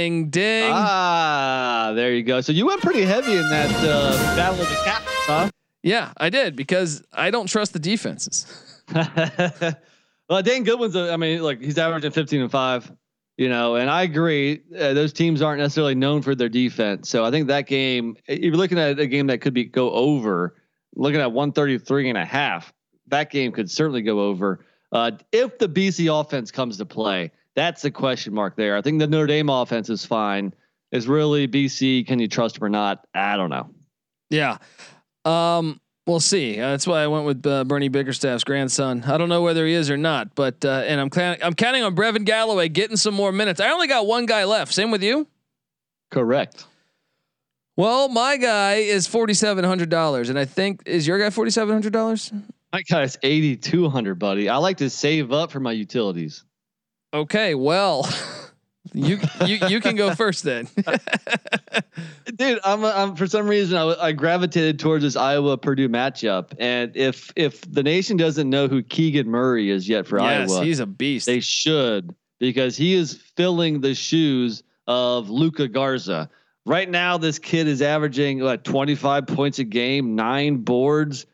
Ah, there you go. So you went pretty heavy in that battle of the captains, huh? Yeah, I did because I don't trust the defenses. Well, Dane Goodwin's. He's averaging 15-5. And I agree. Those teams aren't necessarily known for their defense. So I think that game, you're looking at a game that could go over. Looking at 133.5, that game could certainly go over. If the BC offense comes to play, that's the question mark there. I think the Notre Dame offense is fine. Is really BC? Can you trust them or not? I don't know. Yeah. We'll see. That's why I went with Bernie Bickerstaff's grandson. I don't know whether he is or not, but and I'm counting on Brevin Galloway getting some more minutes. I only got one guy left. Same with you? Correct. Well, my guy is $4,700, and I think is your guy $4,700. My guy's $8,200, buddy. I like to save up for my utilities. Okay, well, you can go first then. Dude, I'm for some reason I gravitated towards this Iowa Purdue matchup, and if the nation doesn't know who Keegan Murray is yet for Iowa, he's a beast. They should, because he is filling the shoes of Luka Garza. Right now, this kid is averaging 25 points a game, 9 boards,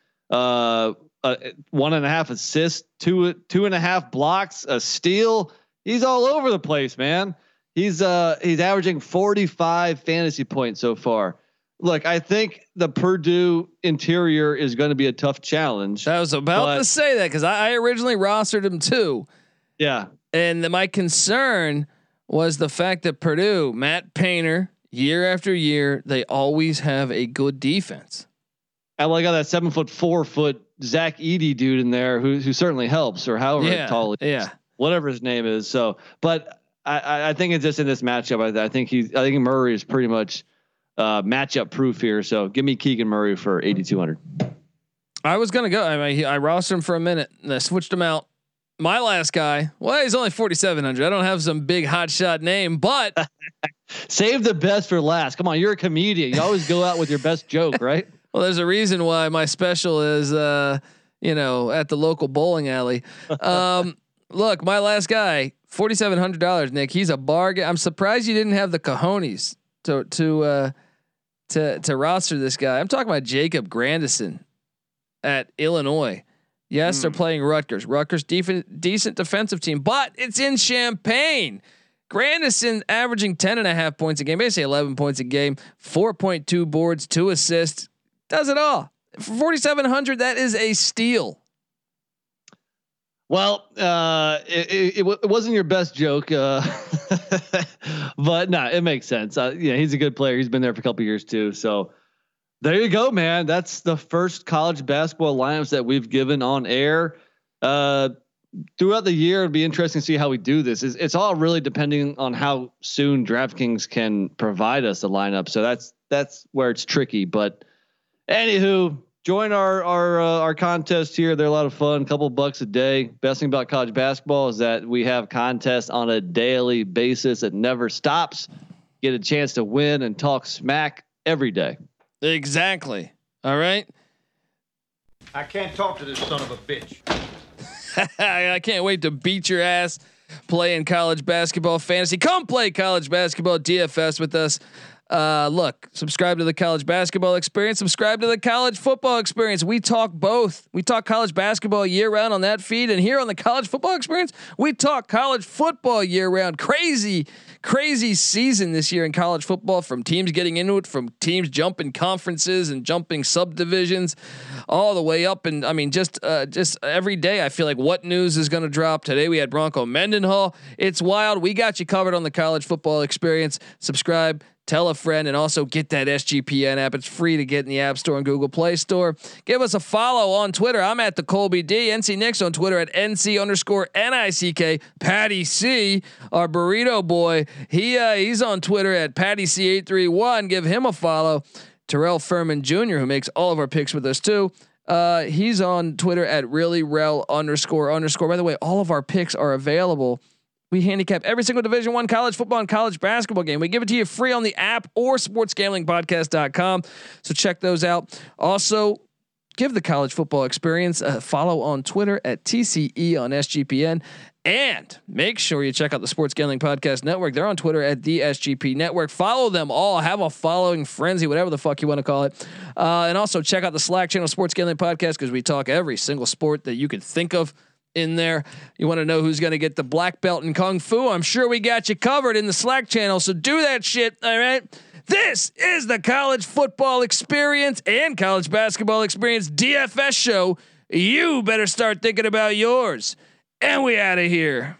1.5 assists, 2.5 blocks, a steal. He's all over the place, man. He's averaging 45 fantasy points so far. Look, I think the Purdue interior is going to be a tough challenge. I was about to say that because I originally rostered him too. Yeah, and my concern was the fact that Purdue, Matt Painter, year after year, they always have a good defense. I got that 7'4" Zach Edey dude in there who certainly helps, or however tall he is, whatever his name is. So, but I think it's just in this matchup. I think Murray is pretty much matchup proof here. So give me Keegan Murray for 8,200. I was gonna go. I rostered him for a minute and I switched him out. My last guy, well, he's only 4,700. I don't have some big hot shot name, but save the best for last. Come on, you're a comedian. You always go out with your best joke, right? Well, there's a reason why my special is, at the local bowling alley. Look, my last guy, $4,700. Nick, he's a bargain. I'm surprised you didn't have the cojones to roster this guy. I'm talking about Jacob Grandison at Illinois. Yes, they're playing Rutgers. Rutgers decent defensive team, but it's in Champaign. Grandison averaging 10.5 points a game, basically 11 points a game, 4.2 boards, 2 assists, does it all for 4,700. That is a steal. Well, it wasn't your best joke, but no, it makes sense. He's a good player. He's been there for a couple of years too. So there you go, man. That's the first college basketball lineups that we've given on air. Throughout the year, it'd be interesting to see how we do this. It's all really depending on how soon DraftKings can provide us the lineup. So that's where it's tricky. But anywho, join our contest here. They're a lot of fun. Couple bucks a day. Best thing about college basketball is that we have contests on a daily basis. It never stops. Get a chance to win and talk smack every day. Exactly. All right. I can't talk to this son of a bitch. I can't wait to beat your ass playing college basketball fantasy. Come play college basketball DFS with us. Look, subscribe to the college basketball experience, subscribe to the college football experience. We talk both. We talk college basketball year round on that feed. And here on the college football experience, we talk college football year round. Crazy season this year in college football, from teams getting into it, from teams jumping conferences and jumping subdivisions all the way up. And I mean, just every day, I feel like what news is going to drop. Today we had Bronco Mendenhall. It's wild. We got you covered on the college football experience. Subscribe, tell a friend, and also get that SGPN app. It's free to get in the App Store and Google Play Store. Give us a follow on Twitter. I'm at the Colby D. NC Nick's on Twitter at NC_NICK. Patty C, our burrito boy, he's on Twitter at Patty C831. Give him a follow. Terrell Furman Jr., who makes all of our picks with us too. He's on Twitter at reallyRel__. By the way, all of our picks are available. We handicap every single Division I college football and college basketball game. We give it to you free on the app or sportsgamblingpodcast.com. So check those out. Also, give the college football experience a follow on Twitter at TCE on SGPN. And make sure you check out the Sports Gambling Podcast Network. They're on Twitter at the SGP Network. Follow them all. Have a following frenzy, whatever the fuck you want to call it. And also check out the Slack channel, Sports Gambling Podcast, because we talk every single sport that you could think of in there. You want to know who's going to get the black belt in Kung Fu? I'm sure we got you covered in the Slack channel. So do that shit. All right. This is the college football experience and college basketball experience DFS show. You better start thinking about yours. And we out of here.